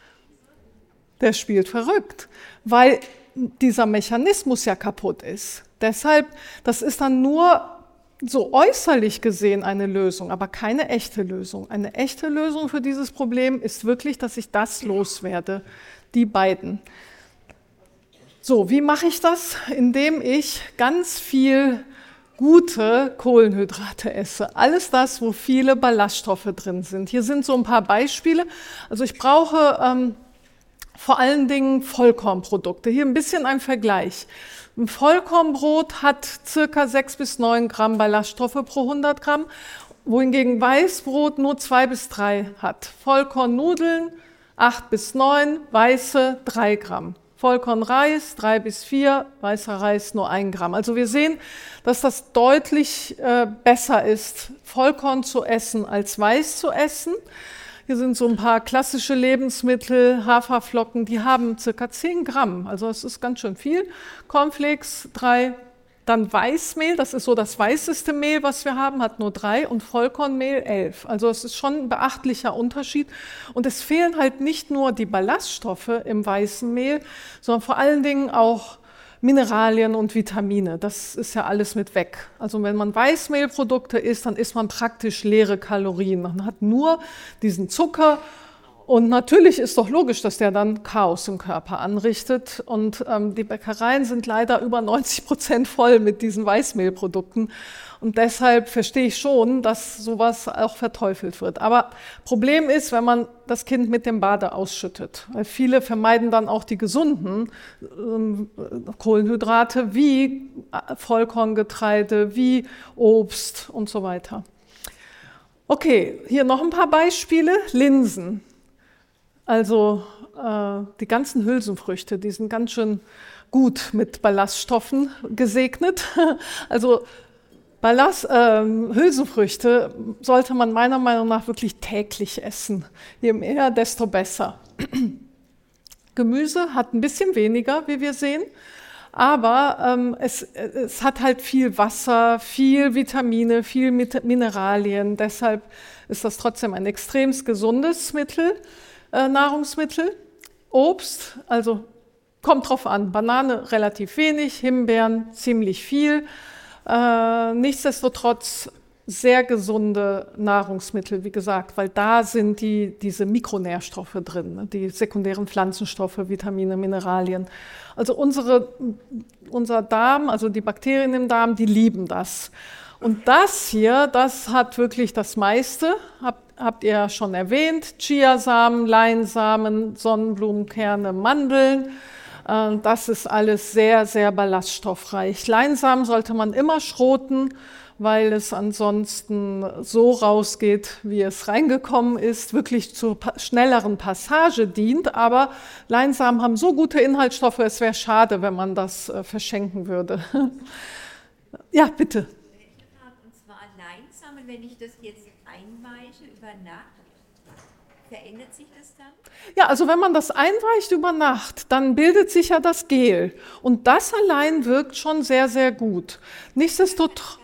Speaker 1: Der spielt verrückt, weil dieser Mechanismus ja kaputt ist. Deshalb, das ist dann nur so äußerlich gesehen eine Lösung, aber keine echte Lösung. Eine echte Lösung für dieses Problem ist wirklich, dass ich das loswerde, die beiden. So, wie mache ich das? Indem ich ganz viel gute Kohlenhydrate esse. Alles das, wo viele Ballaststoffe drin sind. Hier sind so ein paar Beispiele. Also ich brauche vor allen Dingen Vollkornprodukte. Hier ein bisschen ein Vergleich. Ein Vollkornbrot hat circa 6 bis 9 Gramm Ballaststoffe pro 100 Gramm, wohingegen Weißbrot nur 2 bis 3 hat. Vollkornnudeln 8 bis 9, weiße 3 Gramm. Vollkornreis 3 bis 4, weißer Reis nur 1 Gramm. Also wir sehen, dass das deutlich besser ist, Vollkorn zu essen als Weiß zu essen. Hier sind so ein paar klassische Lebensmittel, Haferflocken, die haben circa 10 Gramm, also es ist ganz schön viel. Cornflakes 3, dann Weißmehl, das ist so das weißeste Mehl, was wir haben, hat nur 3 und Vollkornmehl 11. Also es ist schon ein beachtlicher Unterschied und es fehlen halt nicht nur die Ballaststoffe im weißen Mehl, sondern vor allen Dingen auch Mineralien und Vitamine, das ist ja alles mit weg. Also wenn man Weißmehlprodukte isst, dann isst man praktisch leere Kalorien. Man hat nur diesen Zucker und natürlich ist doch logisch, dass der dann Chaos im Körper anrichtet. Und die Bäckereien sind leider über 90% voll mit diesen Weißmehlprodukten. Und deshalb verstehe ich schon, dass sowas auch verteufelt wird. Aber Problem ist, wenn man das Kind mit dem Bade ausschüttet. Weil viele vermeiden dann auch die gesunden Kohlenhydrate wie Vollkorngetreide, wie Obst und so weiter. Okay, hier noch ein paar Beispiele. Linsen. Also die ganzen Hülsenfrüchte, die sind ganz schön gut mit Ballaststoffen gesegnet. Also Hülsenfrüchte sollte man meiner Meinung nach wirklich täglich essen. Je mehr, desto besser. Gemüse hat ein bisschen weniger, wie wir sehen, aber es hat halt viel Wasser, viel Vitamine, viel Mineralien. Deshalb ist das trotzdem ein extrem gesundes Nahrungsmittel. Obst, also kommt drauf an, Banane relativ wenig, Himbeeren ziemlich viel. Nichtsdestotrotz sehr gesunde Nahrungsmittel, wie gesagt, weil da sind diese Mikronährstoffe drin, die sekundären Pflanzenstoffe, Vitamine, Mineralien. Also unser Darm, also die Bakterien im Darm, die lieben das. Und das hier, das hat wirklich das meiste, habt ihr ja schon erwähnt, Chiasamen, Leinsamen, Sonnenblumenkerne, Mandeln. Das ist alles sehr, sehr ballaststoffreich. Leinsamen sollte man immer schroten, weil es ansonsten so rausgeht, wie es reingekommen ist, wirklich zur schnelleren Passage dient. Aber Leinsamen haben so gute Inhaltsstoffe, es wäre schade, wenn man das verschenken würde. Ja, bitte.
Speaker 3: Und zwar Leinsamen, wenn ich das jetzt einweiche über Nacht, verändert sich das dann?
Speaker 1: Ja, also wenn man das einweicht über Nacht, dann bildet sich ja das Gel. Und das allein wirkt schon sehr, sehr gut. Nichtsdestotrotz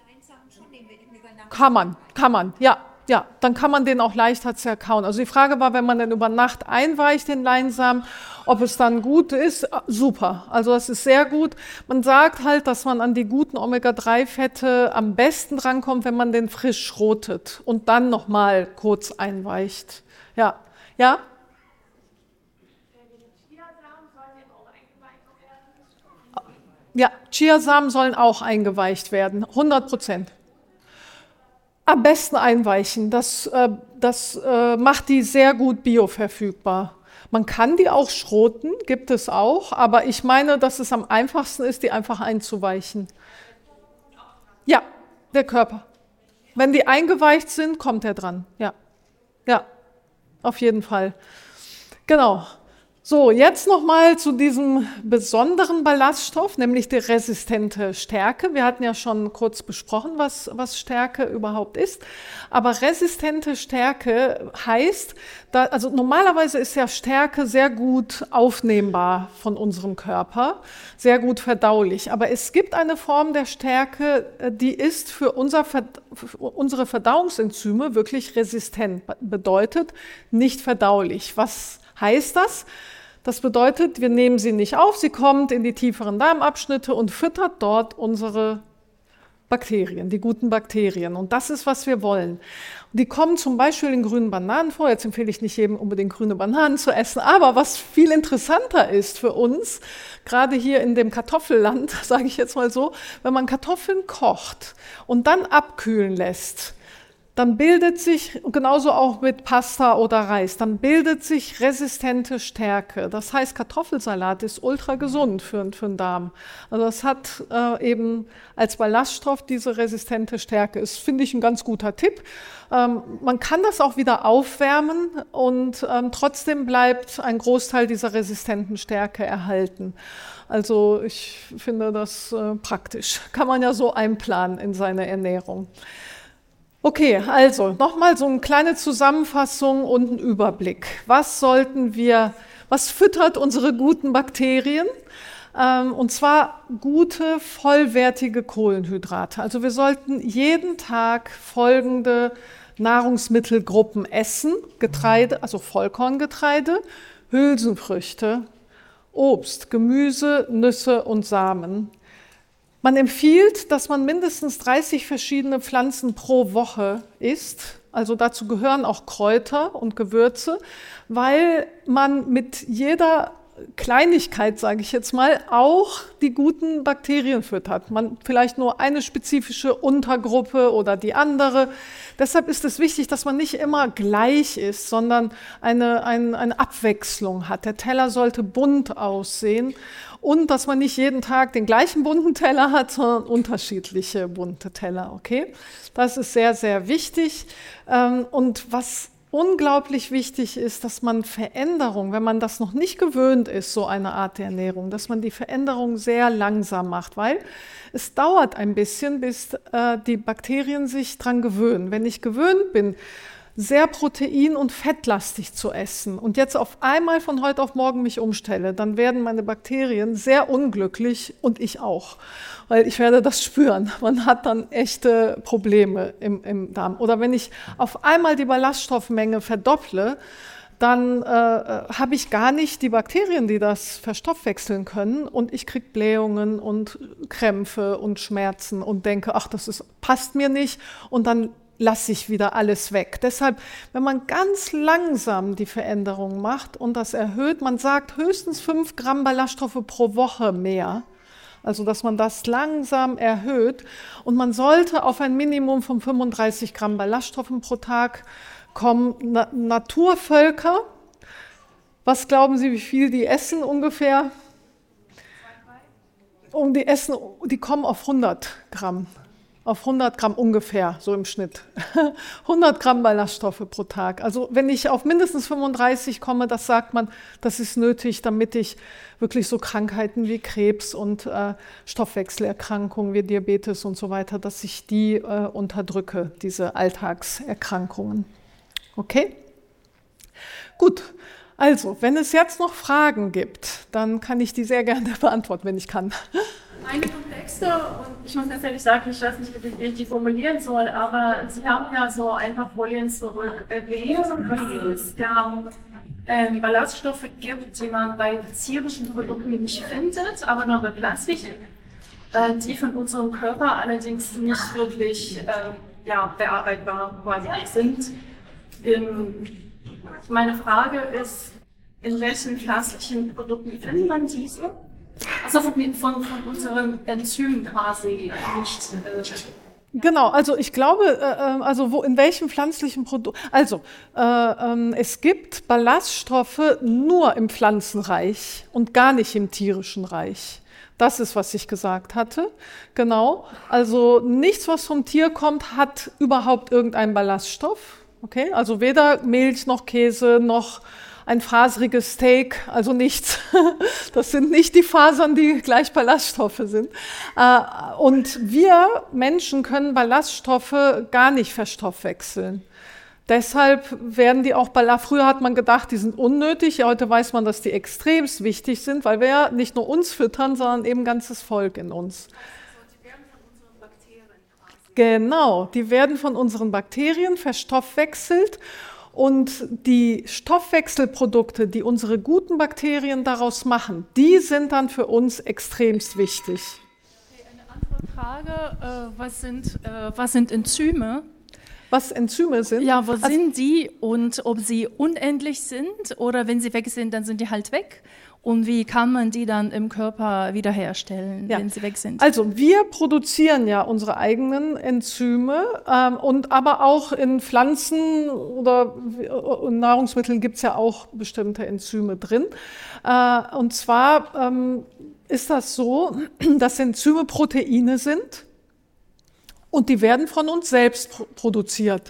Speaker 1: kann man, ja, dann kann man den auch leichter zerkauen. Also die Frage war, wenn man den über Nacht einweicht, den Leinsamen, ob es dann gut ist, super. Also das ist sehr gut. Man sagt halt, dass man an die guten Omega-3-Fette am besten drankommt, wenn man den frisch schrotet und dann nochmal kurz einweicht. Ja. Ja, Chiasamen sollen auch eingeweicht werden, 100%. Am besten einweichen, das macht die sehr gut bioverfügbar. Man kann die auch schroten, gibt es auch, aber ich meine, dass es am einfachsten ist, die einfach einzuweichen. Ja, der Körper. Wenn die eingeweicht sind, kommt er dran. Ja, auf jeden Fall. Genau. So, jetzt nochmal zu diesem besonderen Ballaststoff, nämlich die resistente Stärke. Wir hatten ja schon kurz besprochen, was Stärke überhaupt ist. Aber resistente Stärke heißt, also normalerweise ist ja Stärke sehr gut aufnehmbar von unserem Körper, sehr gut verdaulich. Aber es gibt eine Form der Stärke, die ist für unsere Verdauungsenzyme wirklich resistent, bedeutet nicht verdaulich. Was heißt das? Das bedeutet, wir nehmen sie nicht auf, sie kommt in die tieferen Darmabschnitte und füttert dort unsere Bakterien, die guten Bakterien. Und das ist, was wir wollen. Die kommen zum Beispiel in grünen Bananen vor. Jetzt empfehle ich nicht jedem unbedingt grüne Bananen zu essen. Aber was viel interessanter ist für uns, gerade hier in dem Kartoffelland, sage ich jetzt mal so, wenn man Kartoffeln kocht und dann abkühlen lässt, dann bildet sich, genauso auch mit Pasta oder Reis, dann bildet sich resistente Stärke. Das heißt, Kartoffelsalat ist ultra gesund für den Darm. Also das hat eben als Ballaststoff diese resistente Stärke. Ist, finde ich, ein ganz guter Tipp. Man kann das auch wieder aufwärmen und trotzdem bleibt ein Großteil dieser resistenten Stärke erhalten. Also ich finde das praktisch. Kann man ja so einplanen in seine Ernährung. Okay, also nochmal so eine kleine Zusammenfassung und ein Überblick. Was füttert unsere guten Bakterien? Und zwar gute, vollwertige Kohlenhydrate. Also wir sollten jeden Tag folgende Nahrungsmittelgruppen essen: Getreide, also Vollkorngetreide, Hülsenfrüchte, Obst, Gemüse, Nüsse und Samen. Man empfiehlt, dass man mindestens 30 verschiedene Pflanzen pro Woche isst. Also dazu gehören auch Kräuter und Gewürze, weil man mit jeder Kleinigkeit, sage ich jetzt mal, auch die guten Bakterien füttert. Man vielleicht nur eine spezifische Untergruppe oder die andere. Deshalb ist es wichtig, dass man nicht immer gleich ist, sondern eine Abwechslung hat. Der Teller sollte bunt aussehen. Und dass man nicht jeden Tag den gleichen bunten Teller hat, sondern unterschiedliche bunte Teller, okay? Das ist sehr, sehr wichtig. Und was unglaublich wichtig ist, dass man Veränderung, wenn man das noch nicht gewöhnt ist, so eine Art der Ernährung, dass man die Veränderung sehr langsam macht, weil es dauert ein bisschen, bis die Bakterien sich dran gewöhnen. Wenn ich gewöhnt bin, sehr protein- und fettlastig zu essen und jetzt auf einmal von heute auf morgen mich umstelle, dann werden meine Bakterien sehr unglücklich und ich auch, weil ich werde das spüren. Man hat dann echte Probleme im Darm. Oder wenn ich auf einmal die Ballaststoffmenge verdopple, dann habe ich gar nicht die Bakterien, die das verstoffwechseln können und ich kriege Blähungen und Krämpfe und Schmerzen und denke, ach, passt mir nicht und dann lasse ich wieder alles weg. Deshalb, wenn man ganz langsam die Veränderung macht und das erhöht, man sagt höchstens 5 Gramm Ballaststoffe pro Woche mehr, also dass man das langsam erhöht und man sollte auf ein Minimum von 35 Gramm Ballaststoffen pro Tag kommen. Naturvölker, was glauben Sie, wie viel die essen ungefähr? Die kommen auf 100 Gramm. Auf 100 Gramm ungefähr, so im Schnitt. 100 Gramm Ballaststoffe pro Tag. Also wenn ich auf mindestens 35 komme, das sagt man, das ist nötig, damit ich wirklich so Krankheiten wie Krebs und Stoffwechselerkrankungen wie Diabetes und so weiter, dass ich die unterdrücke, diese Alltagserkrankungen. Okay? Gut. Also, wenn es jetzt noch Fragen gibt, dann kann ich die sehr gerne beantworten, wenn ich kann.
Speaker 4: Eine komplexe, und ich muss ganz ehrlich sagen, ich weiß nicht, wie ich die formulieren soll, aber Sie haben ja so ein paar Folien zurück erwähnt, dass es da Ballaststoffe gibt, die man bei tierischen Produkten nicht findet, aber nur bei pflanzlichen, die von unserem Körper allerdings nicht wirklich bearbeitbar quasi sind. Meine Frage ist, in welchen pflanzlichen Produkten findet man diese? Also von unserem Enzym quasi nicht.
Speaker 1: Genau, also ich glaube, in welchem pflanzlichen Produkt, es gibt Ballaststoffe nur im Pflanzenreich und gar nicht im tierischen Reich. Das ist, was ich gesagt hatte, genau. Also nichts, was vom Tier kommt, hat überhaupt irgendeinen Ballaststoff. Okay, also weder Milch noch Käse noch ein faseriges Steak, also nichts. Das sind nicht die Fasern, die gleich Ballaststoffe sind. Und wir Menschen können Ballaststoffe gar nicht verstoffwechseln. Deshalb werden die auch früher hat man gedacht, die sind unnötig. Heute weiß man, dass die extremst wichtig sind, weil wir ja nicht nur uns füttern, sondern eben ein ganzes Volk in uns. Genau, die werden von unseren Bakterien verstoffwechselt und die Stoffwechselprodukte, die unsere guten Bakterien daraus machen, die sind dann für uns extremst wichtig.
Speaker 4: Okay, eine Antwort Frage, was sind Enzyme?
Speaker 1: Was Enzyme sind?
Speaker 4: Ja, wo sind die und ob sie unendlich sind oder wenn sie weg sind, dann sind die halt weg. Und wie kann man die dann im Körper wiederherstellen, wenn sie weg sind?
Speaker 1: Also wir produzieren ja unsere eigenen Enzyme und aber auch in Pflanzen oder in Nahrungsmitteln gibt es ja auch bestimmte Enzyme drin. Und zwar ist das so, dass Enzyme Proteine sind und die werden von uns selbst produziert.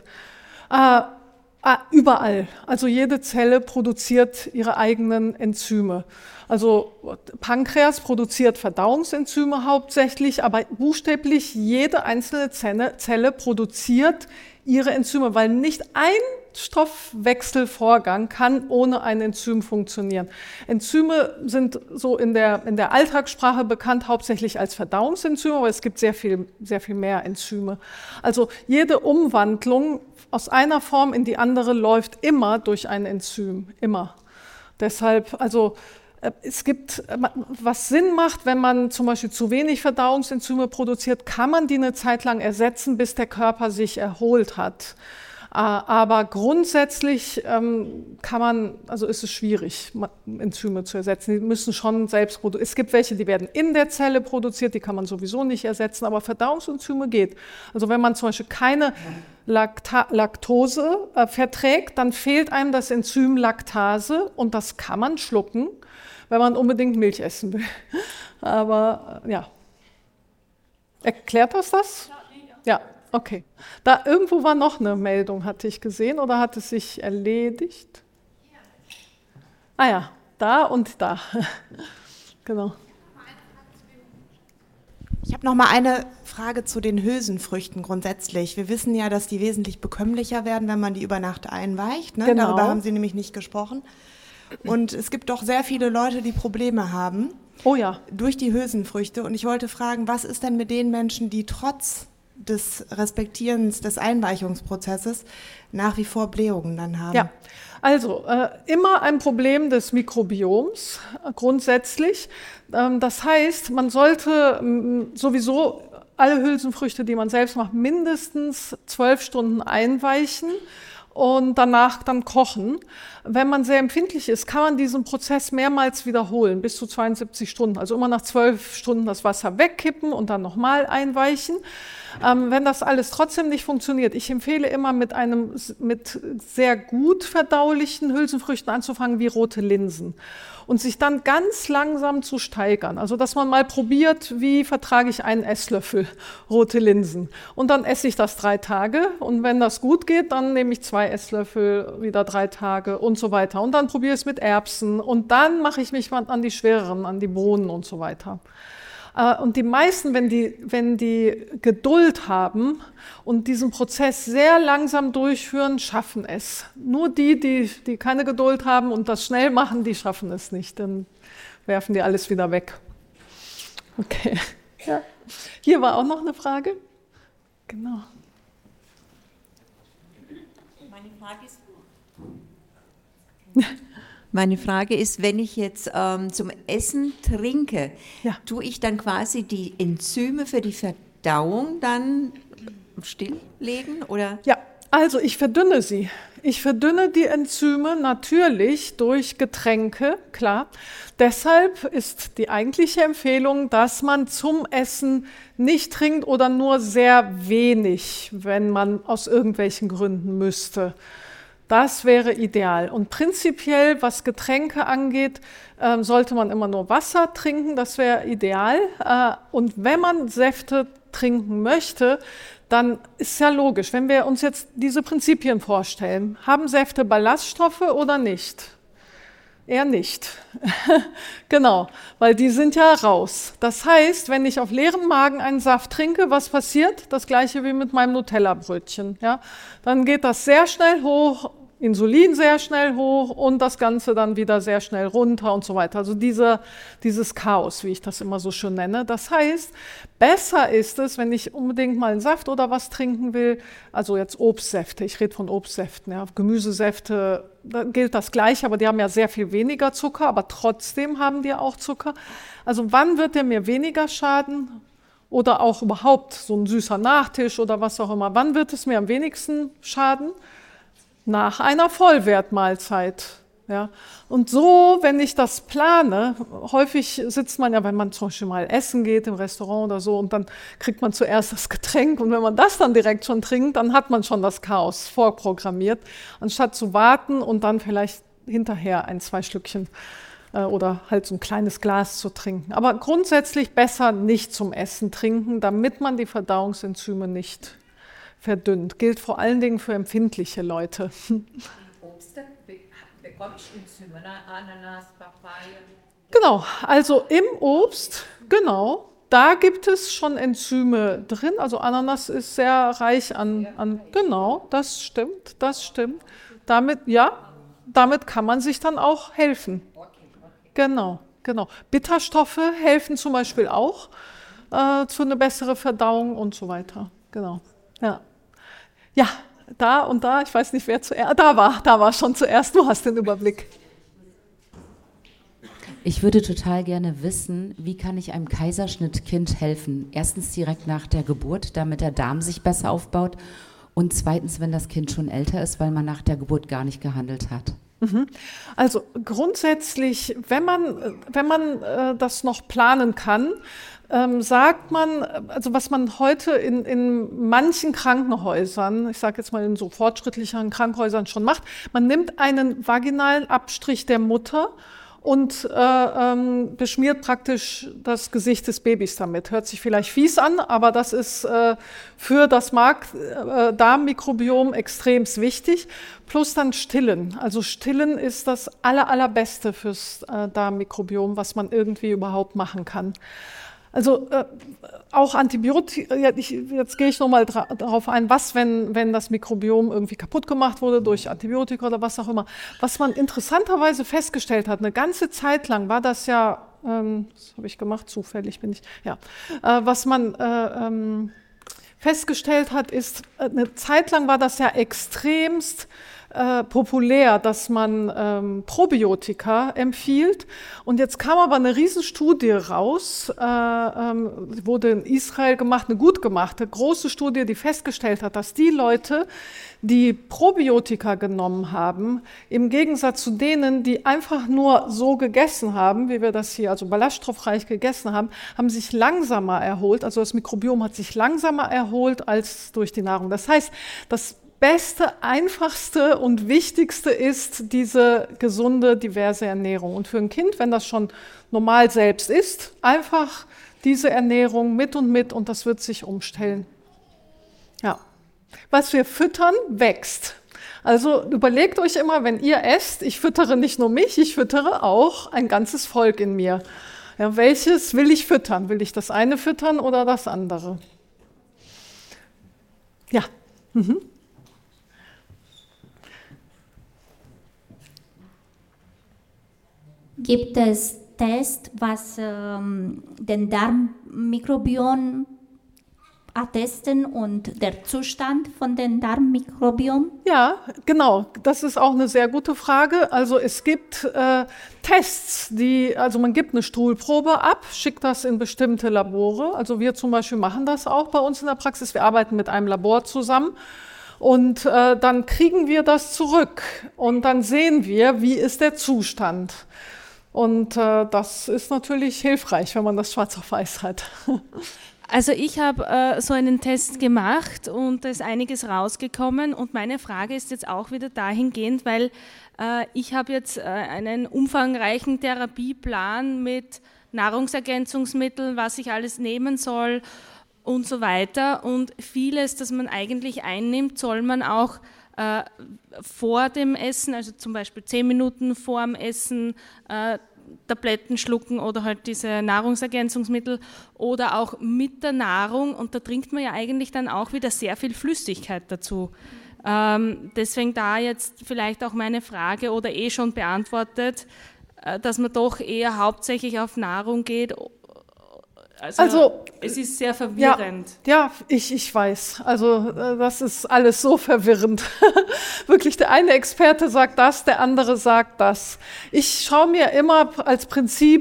Speaker 1: Überall. Also jede Zelle produziert ihre eigenen Enzyme. Also Pankreas produziert Verdauungsenzyme hauptsächlich, aber buchstäblich jede einzelne Zelle produziert ihre Enzyme, weil nicht ein Stoffwechselvorgang kann ohne ein Enzym funktionieren. Enzyme sind so in der Alltagssprache bekannt hauptsächlich als Verdauungsenzyme, aber es gibt sehr viel mehr Enzyme. Also jede Umwandlung aus einer Form in die andere läuft immer durch ein Enzym, immer. Deshalb, also es gibt, was Sinn macht, wenn man zum Beispiel zu wenig Verdauungsenzyme produziert, kann man die eine Zeit lang ersetzen, bis der Körper sich erholt hat. Aber grundsätzlich ist es schwierig, Enzyme zu ersetzen. Die müssen schon selbst produziert. Es gibt welche, die werden in der Zelle produziert, die kann man sowieso nicht ersetzen, aber Verdauungsenzyme geht. Also wenn man zum Beispiel keine Laktose verträgt, dann fehlt einem das Enzym Laktase und das kann man schlucken, wenn man unbedingt Milch essen will. Aber ja. Erklärt das? Ja, okay. Da irgendwo war noch eine Meldung, hatte ich gesehen, oder hat es sich erledigt? Ah ja, da und da. Genau.
Speaker 5: Ich habe noch mal eine Frage zu den Hülsenfrüchten grundsätzlich. Wir wissen ja, dass die wesentlich bekömmlicher werden, wenn man die über Nacht einweicht. Ne?
Speaker 1: Genau.
Speaker 5: Darüber haben Sie nämlich nicht gesprochen. Und es gibt doch sehr viele Leute, die Probleme haben durch die Hülsenfrüchte. Und ich wollte fragen, was ist denn mit den Menschen, die trotz des Respektierens des Einweichungsprozesses nach wie vor Blähungen dann haben?
Speaker 1: Ja, also immer ein Problem des Mikrobioms grundsätzlich. Das heißt, man sollte sowieso alle Hülsenfrüchte, die man selbst macht, mindestens 12 Stunden einweichen und danach dann kochen. Wenn man sehr empfindlich ist, kann man diesen Prozess mehrmals wiederholen, bis zu 72 Stunden. Also immer nach 12 Stunden das Wasser wegkippen und dann nochmal einweichen. Wenn das alles trotzdem nicht funktioniert, ich empfehle immer mit sehr gut verdaulichen Hülsenfrüchten anzufangen, wie rote Linsen. Und sich dann ganz langsam zu steigern. Also dass man mal probiert, wie vertrage ich einen Esslöffel rote Linsen. Und dann esse ich das 3 Tage. Und wenn das gut geht, dann nehme ich 2 Esslöffel, wieder 3 Tage und so weiter. Und dann probiere ich es mit Erbsen. Und dann mache ich mich an die schwereren, an die Bohnen und so weiter. Und die meisten, wenn die Geduld haben und diesen Prozess sehr langsam durchführen, schaffen es. Nur die keine Geduld haben und das schnell machen, die schaffen es nicht. Dann werfen die alles wieder weg. Okay. Ja. Hier war auch noch eine Frage. Genau.
Speaker 3: Meine Frage ist, wenn ich jetzt zum Essen trinke, tue ich dann quasi die Enzyme für die Verdauung dann stilllegen? Oder?
Speaker 1: Ja, also ich verdünne sie. Ich verdünne die Enzyme natürlich durch Getränke, klar. Deshalb ist die eigentliche Empfehlung, dass man zum Essen nicht trinkt oder nur sehr wenig, wenn man aus irgendwelchen Gründen müsste. Das wäre ideal. Und prinzipiell, was Getränke angeht, sollte man immer nur Wasser trinken, das wäre ideal. Und wenn man Säfte trinken möchte, dann ist ja logisch, wenn wir uns jetzt diese Prinzipien vorstellen, haben Säfte Ballaststoffe oder nicht? Eher nicht. Genau, weil die sind ja raus. Das heißt, wenn ich auf leeren Magen einen Saft trinke, was passiert? Das gleiche wie mit meinem Nutella-Brötchen. Ja? Dann geht das sehr schnell hoch, Insulin sehr schnell hoch und das Ganze dann wieder sehr schnell runter und so weiter. Also dieses Chaos, wie ich das immer so schön nenne. Das heißt, besser ist es, wenn ich unbedingt mal einen Saft oder was trinken will, also jetzt Obstsäfte, ich rede von Obstsäften, ja, Gemüsesäfte, da gilt das Gleiche, aber die haben ja sehr viel weniger Zucker, aber trotzdem haben die auch Zucker. Also wann wird der mir weniger schaden? oder auch überhaupt so ein süßer Nachtisch oder was auch immer. Wann wird es mir am wenigsten schaden? Nach einer Vollwertmahlzeit. Ja. Und so, wenn ich das plane, häufig sitzt man ja, wenn man zum Beispiel mal essen geht im Restaurant oder so, und dann kriegt man zuerst das Getränk, und wenn man das dann direkt schon trinkt, dann hat man schon das Chaos vorprogrammiert, anstatt zu warten und dann vielleicht hinterher 1-2 Schlückchen oder halt so ein kleines Glas zu trinken. Aber grundsätzlich besser nicht zum Essen trinken, damit man die Verdauungsenzyme nicht verdünnt. Gilt vor allen Dingen für empfindliche Leute.
Speaker 3: Obst bekommst du Enzyme, ne? Ananas, Papaya.
Speaker 1: Genau, also im Obst, genau, da gibt es schon Enzyme drin. Also Ananas ist sehr reich an genau, das stimmt. Damit kann man sich dann auch helfen. Genau. Bitterstoffe helfen zum Beispiel auch für eine bessere Verdauung und so weiter. Genau. Ja, da und da, ich weiß nicht, wer zuerst, da war schon zuerst, du hast den Überblick.
Speaker 6: Ich würde total gerne wissen, wie kann ich einem Kaiserschnittkind helfen? Erstens direkt nach der Geburt, damit der Darm sich besser aufbaut, und zweitens, wenn das Kind schon älter ist, weil man nach der Geburt gar nicht gehandelt hat.
Speaker 1: Also grundsätzlich, wenn man das noch planen kann, sagt man, also was man heute in manchen Krankenhäusern, ich sage jetzt mal in so fortschrittlicheren Krankenhäusern schon macht, man nimmt einen vaginalen Abstrich der Mutter und beschmiert praktisch das Gesicht des Babys damit. Hört sich vielleicht fies an, aber das ist für das Darmmikrobiom extrem wichtig. Plus dann Stillen. Also Stillen ist das Allerbeste fürs Darmmikrobiom, was man irgendwie überhaupt machen kann. Also auch Antibiotika, jetzt gehe ich nochmal darauf ein, was, wenn das Mikrobiom irgendwie kaputt gemacht wurde durch Antibiotika oder was auch immer. Was man interessanterweise festgestellt hat, eine ganze Zeit lang war das ja, das habe ich gemacht, zufällig bin ich, ja, was man festgestellt hat, ist, eine Zeit lang war das ja extremst populär, dass man Probiotika empfiehlt. Und jetzt kam aber eine Riesenstudie raus, wurde in Israel gemacht, eine gut gemachte, große Studie, die festgestellt hat, dass die Leute, die Probiotika genommen haben, im Gegensatz zu denen, die einfach nur so gegessen haben, wie wir das hier, also ballaststoffreich gegessen haben, haben sich langsamer erholt. Also das Mikrobiom hat sich langsamer erholt als durch die Nahrung. Das heißt, das Beste, Einfachste und Wichtigste ist diese gesunde, diverse Ernährung. Und für ein Kind, wenn das schon normal selbst ist, einfach diese Ernährung mit und das wird sich umstellen. Ja. Was wir füttern, wächst. Also überlegt euch immer, wenn ihr esst, ich füttere nicht nur mich, ich füttere auch ein ganzes Volk in mir. Ja, welches will ich füttern? Will ich das eine füttern oder das andere? Ja.
Speaker 7: Gibt es Tests, was den Darmmikrobiom attesten und der Zustand von dem Darmmikrobiom?
Speaker 1: Ja, genau. Das ist auch eine sehr gute Frage. Also es gibt Tests, also man gibt eine Stuhlprobe ab, schickt das in bestimmte Labore. Also wir zum Beispiel machen das auch bei uns in der Praxis. Wir arbeiten mit einem Labor zusammen. Und dann kriegen wir das zurück und dann sehen wir, wie ist der Zustand. Und das ist natürlich hilfreich, wenn man das schwarz auf weiß hat.
Speaker 8: Also ich habe so einen Test gemacht und da ist einiges rausgekommen und meine Frage ist jetzt auch wieder dahingehend, weil ich habe jetzt einen umfangreichen Therapieplan mit Nahrungsergänzungsmitteln, was ich alles nehmen soll und so weiter, und vieles, das man eigentlich einnimmt, soll man auch vor dem Essen, also zum Beispiel 10 Minuten vor dem Essen, Tabletten schlucken oder halt diese Nahrungsergänzungsmittel oder auch mit der Nahrung, und da trinkt man ja eigentlich dann auch wieder sehr viel Flüssigkeit dazu. Deswegen da jetzt vielleicht auch meine Frage oder schon beantwortet, dass man doch eher hauptsächlich auf Nahrung geht. Also es ist sehr verwirrend.
Speaker 1: Ja, ich weiß. Also das ist alles so verwirrend. Wirklich, der eine Experte sagt das, der andere sagt das. Ich schaue mir immer als Prinzip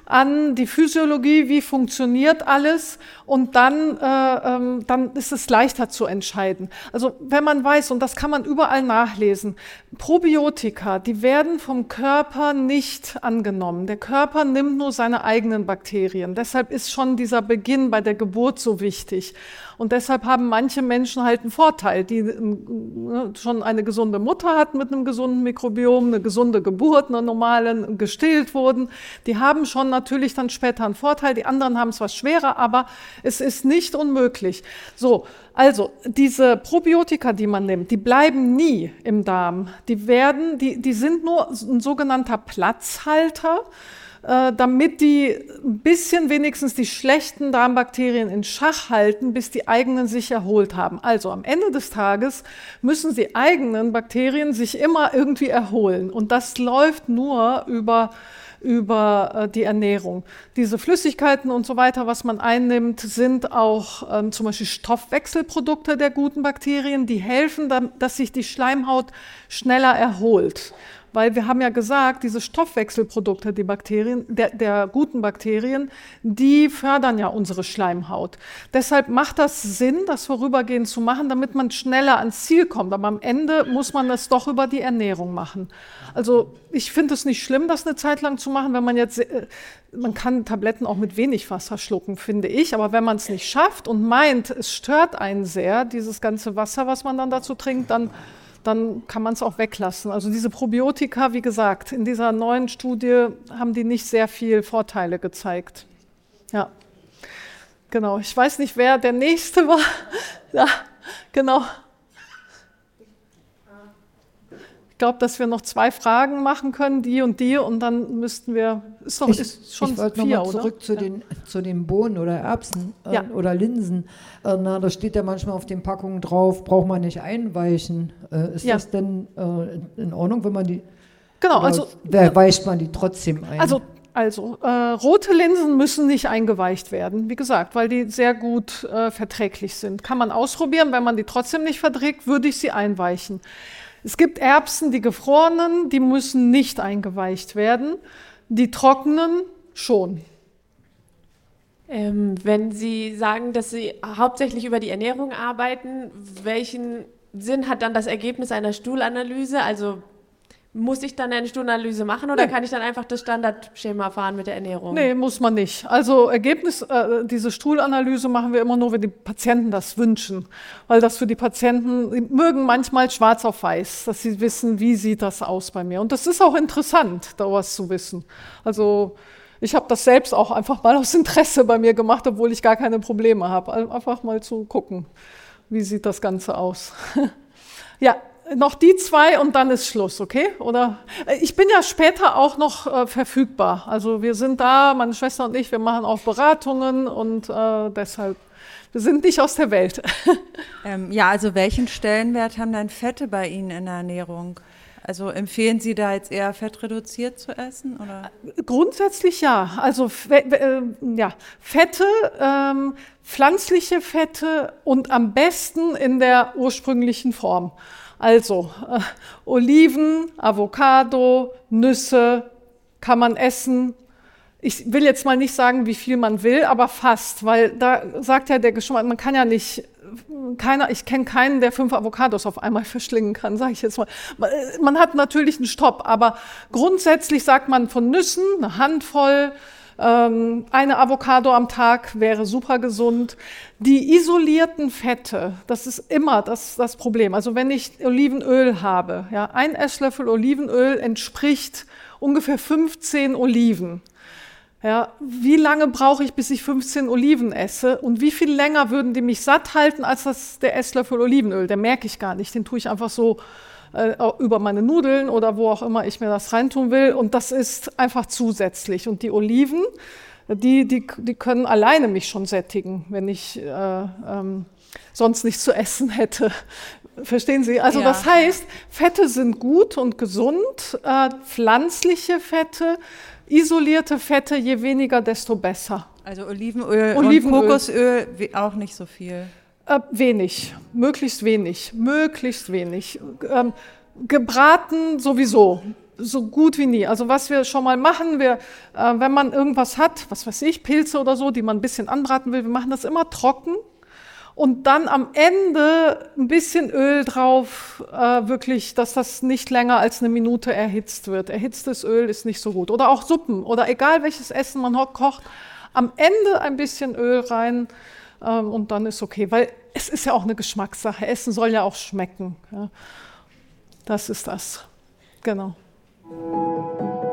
Speaker 1: an die Physiologie, wie funktioniert alles und dann ist es leichter zu entscheiden. Also wenn man weiß, und das kann man überall nachlesen, Probiotika, die werden vom Körper nicht angenommen. Der Körper nimmt nur seine eigenen Bakterien. Deshalb ist schon dieser Beginn bei der Geburt so wichtig. Und deshalb haben manche Menschen halt einen Vorteil, die schon eine gesunde Mutter hatten mit einem gesunden Mikrobiom, eine gesunde Geburt, eine normale, gestillt wurden. Die haben schon natürlich dann später einen Vorteil. Die anderen haben es was schwerer, aber es ist nicht unmöglich. So, also diese Probiotika, die man nimmt, die bleiben nie im Darm. Die sind nur ein sogenannter Platzhalter, damit die ein bisschen wenigstens die schlechten Darmbakterien in Schach halten, bis die eigenen sich erholt haben. Also am Ende des Tages müssen die eigenen Bakterien sich immer irgendwie erholen. Und das läuft nur über die Ernährung. Diese Flüssigkeiten und so weiter, was man einnimmt, sind auch zum Beispiel Stoffwechselprodukte der guten Bakterien, die helfen, dass sich die Schleimhaut schneller erholt. Weil wir haben ja gesagt, diese Stoffwechselprodukte, die Bakterien, der guten Bakterien, die fördern ja unsere Schleimhaut. Deshalb macht das Sinn, das vorübergehend zu machen, damit man schneller ans Ziel kommt. Aber am Ende muss man das doch über die Ernährung machen. Also ich finde es nicht schlimm, das eine Zeit lang zu machen, wenn man man kann Tabletten auch mit wenig Wasser schlucken, finde ich. Aber wenn man es nicht schafft und meint, es stört einen sehr, dieses ganze Wasser, was man dann dazu trinkt, dann kann man es auch weglassen. Also diese Probiotika, wie gesagt, in dieser neuen Studie haben die nicht sehr viel Vorteile gezeigt. Ja, genau. Ich weiß nicht, wer der Nächste war. Ja, genau. Ich glaube, dass wir noch 2 Fragen machen können, die und dann müssten wir, ist schon
Speaker 9: ich wollte
Speaker 1: 4,
Speaker 9: noch mal zurück zu den Bohnen oder Erbsen oder Linsen. Da steht ja manchmal auf den Packungen drauf, braucht man nicht einweichen. Ist das denn in Ordnung, wenn man die,
Speaker 1: genau, also
Speaker 9: weicht man die trotzdem ein?
Speaker 1: Also rote Linsen müssen nicht eingeweicht werden, wie gesagt, weil die sehr gut verträglich sind. Kann man ausprobieren, wenn man die trotzdem nicht verträgt, würde ich sie einweichen. Es gibt Erbsen, die gefrorenen, die müssen nicht eingeweicht werden. Die trockenen schon.
Speaker 10: Wenn Sie sagen, dass Sie hauptsächlich über die Ernährung arbeiten, welchen Sinn hat dann das Ergebnis einer Stuhlanalyse? Also muss ich dann eine Stuhlanalyse machen oder kann ich dann einfach das Standardschema fahren mit der Ernährung?
Speaker 1: Nee, muss man nicht. Also diese Stuhlanalyse machen wir immer nur, wenn die Patienten das wünschen. Weil das für die Patienten, die mögen manchmal schwarz auf weiß, dass sie wissen, wie sieht das aus bei mir. Und das ist auch interessant, da was zu wissen. Also ich habe das selbst auch einfach mal aus Interesse bei mir gemacht, obwohl ich gar keine Probleme habe. Einfach mal zu gucken, wie sieht das Ganze aus. Ja. Noch die 2 und dann ist Schluss, okay? Oder ich bin ja später auch noch verfügbar. Also wir sind da, meine Schwester und ich, wir machen auch Beratungen und deshalb, wir sind nicht aus der Welt.
Speaker 11: Also welchen Stellenwert haben dann Fette bei Ihnen in der Ernährung? Also empfehlen Sie da jetzt eher fettreduziert zu essen? Oder?
Speaker 1: Grundsätzlich ja. Also Fette, pflanzliche Fette und am besten in der ursprünglichen Form. Also Oliven, Avocado, Nüsse kann man essen. Ich will jetzt mal nicht sagen, wie viel man will, aber fast, weil da sagt ja der Geschmack, man kann ja nicht, ich kenne keinen, der 5 Avocados auf einmal verschlingen kann, sage ich jetzt mal. Man hat natürlich einen Stopp, aber grundsätzlich sagt man von Nüssen eine Handvoll, eine Avocado am Tag wäre super gesund. Die isolierten Fette, das ist immer das Problem. Also wenn ich Olivenöl habe, ja, 1 Esslöffel Olivenöl entspricht ungefähr 15 Oliven. Ja, wie lange brauche ich, bis ich 15 Oliven esse? Und wie viel länger würden die mich satt halten als der Esslöffel Olivenöl? Den merke ich gar nicht, den tue ich einfach so über meine Nudeln oder wo auch immer ich mir das reintun will. Und das ist einfach zusätzlich. Und die Oliven, die können alleine mich schon sättigen, wenn ich sonst nichts zu essen hätte. Verstehen Sie? Also das heißt, Fette sind gut und gesund, pflanzliche Fette, isolierte Fette, je weniger, desto besser.
Speaker 11: Also Olivenöl und Kokosöl auch nicht so viel?
Speaker 1: Wenig, möglichst wenig. Gebraten sowieso. So gut wie nie. Also was wir schon mal machen, wenn man irgendwas hat, was weiß ich, Pilze oder so, die man ein bisschen anbraten will, wir machen das immer trocken und dann am Ende ein bisschen Öl drauf, wirklich, dass das nicht länger als 1 Minute erhitzt wird. Erhitztes Öl ist nicht so gut. Oder auch Suppen oder egal welches Essen man kocht, am Ende ein bisschen Öl rein und dann ist okay, weil es ist ja auch eine Geschmackssache. Essen soll ja auch schmecken. Ja. Das ist das. Genau.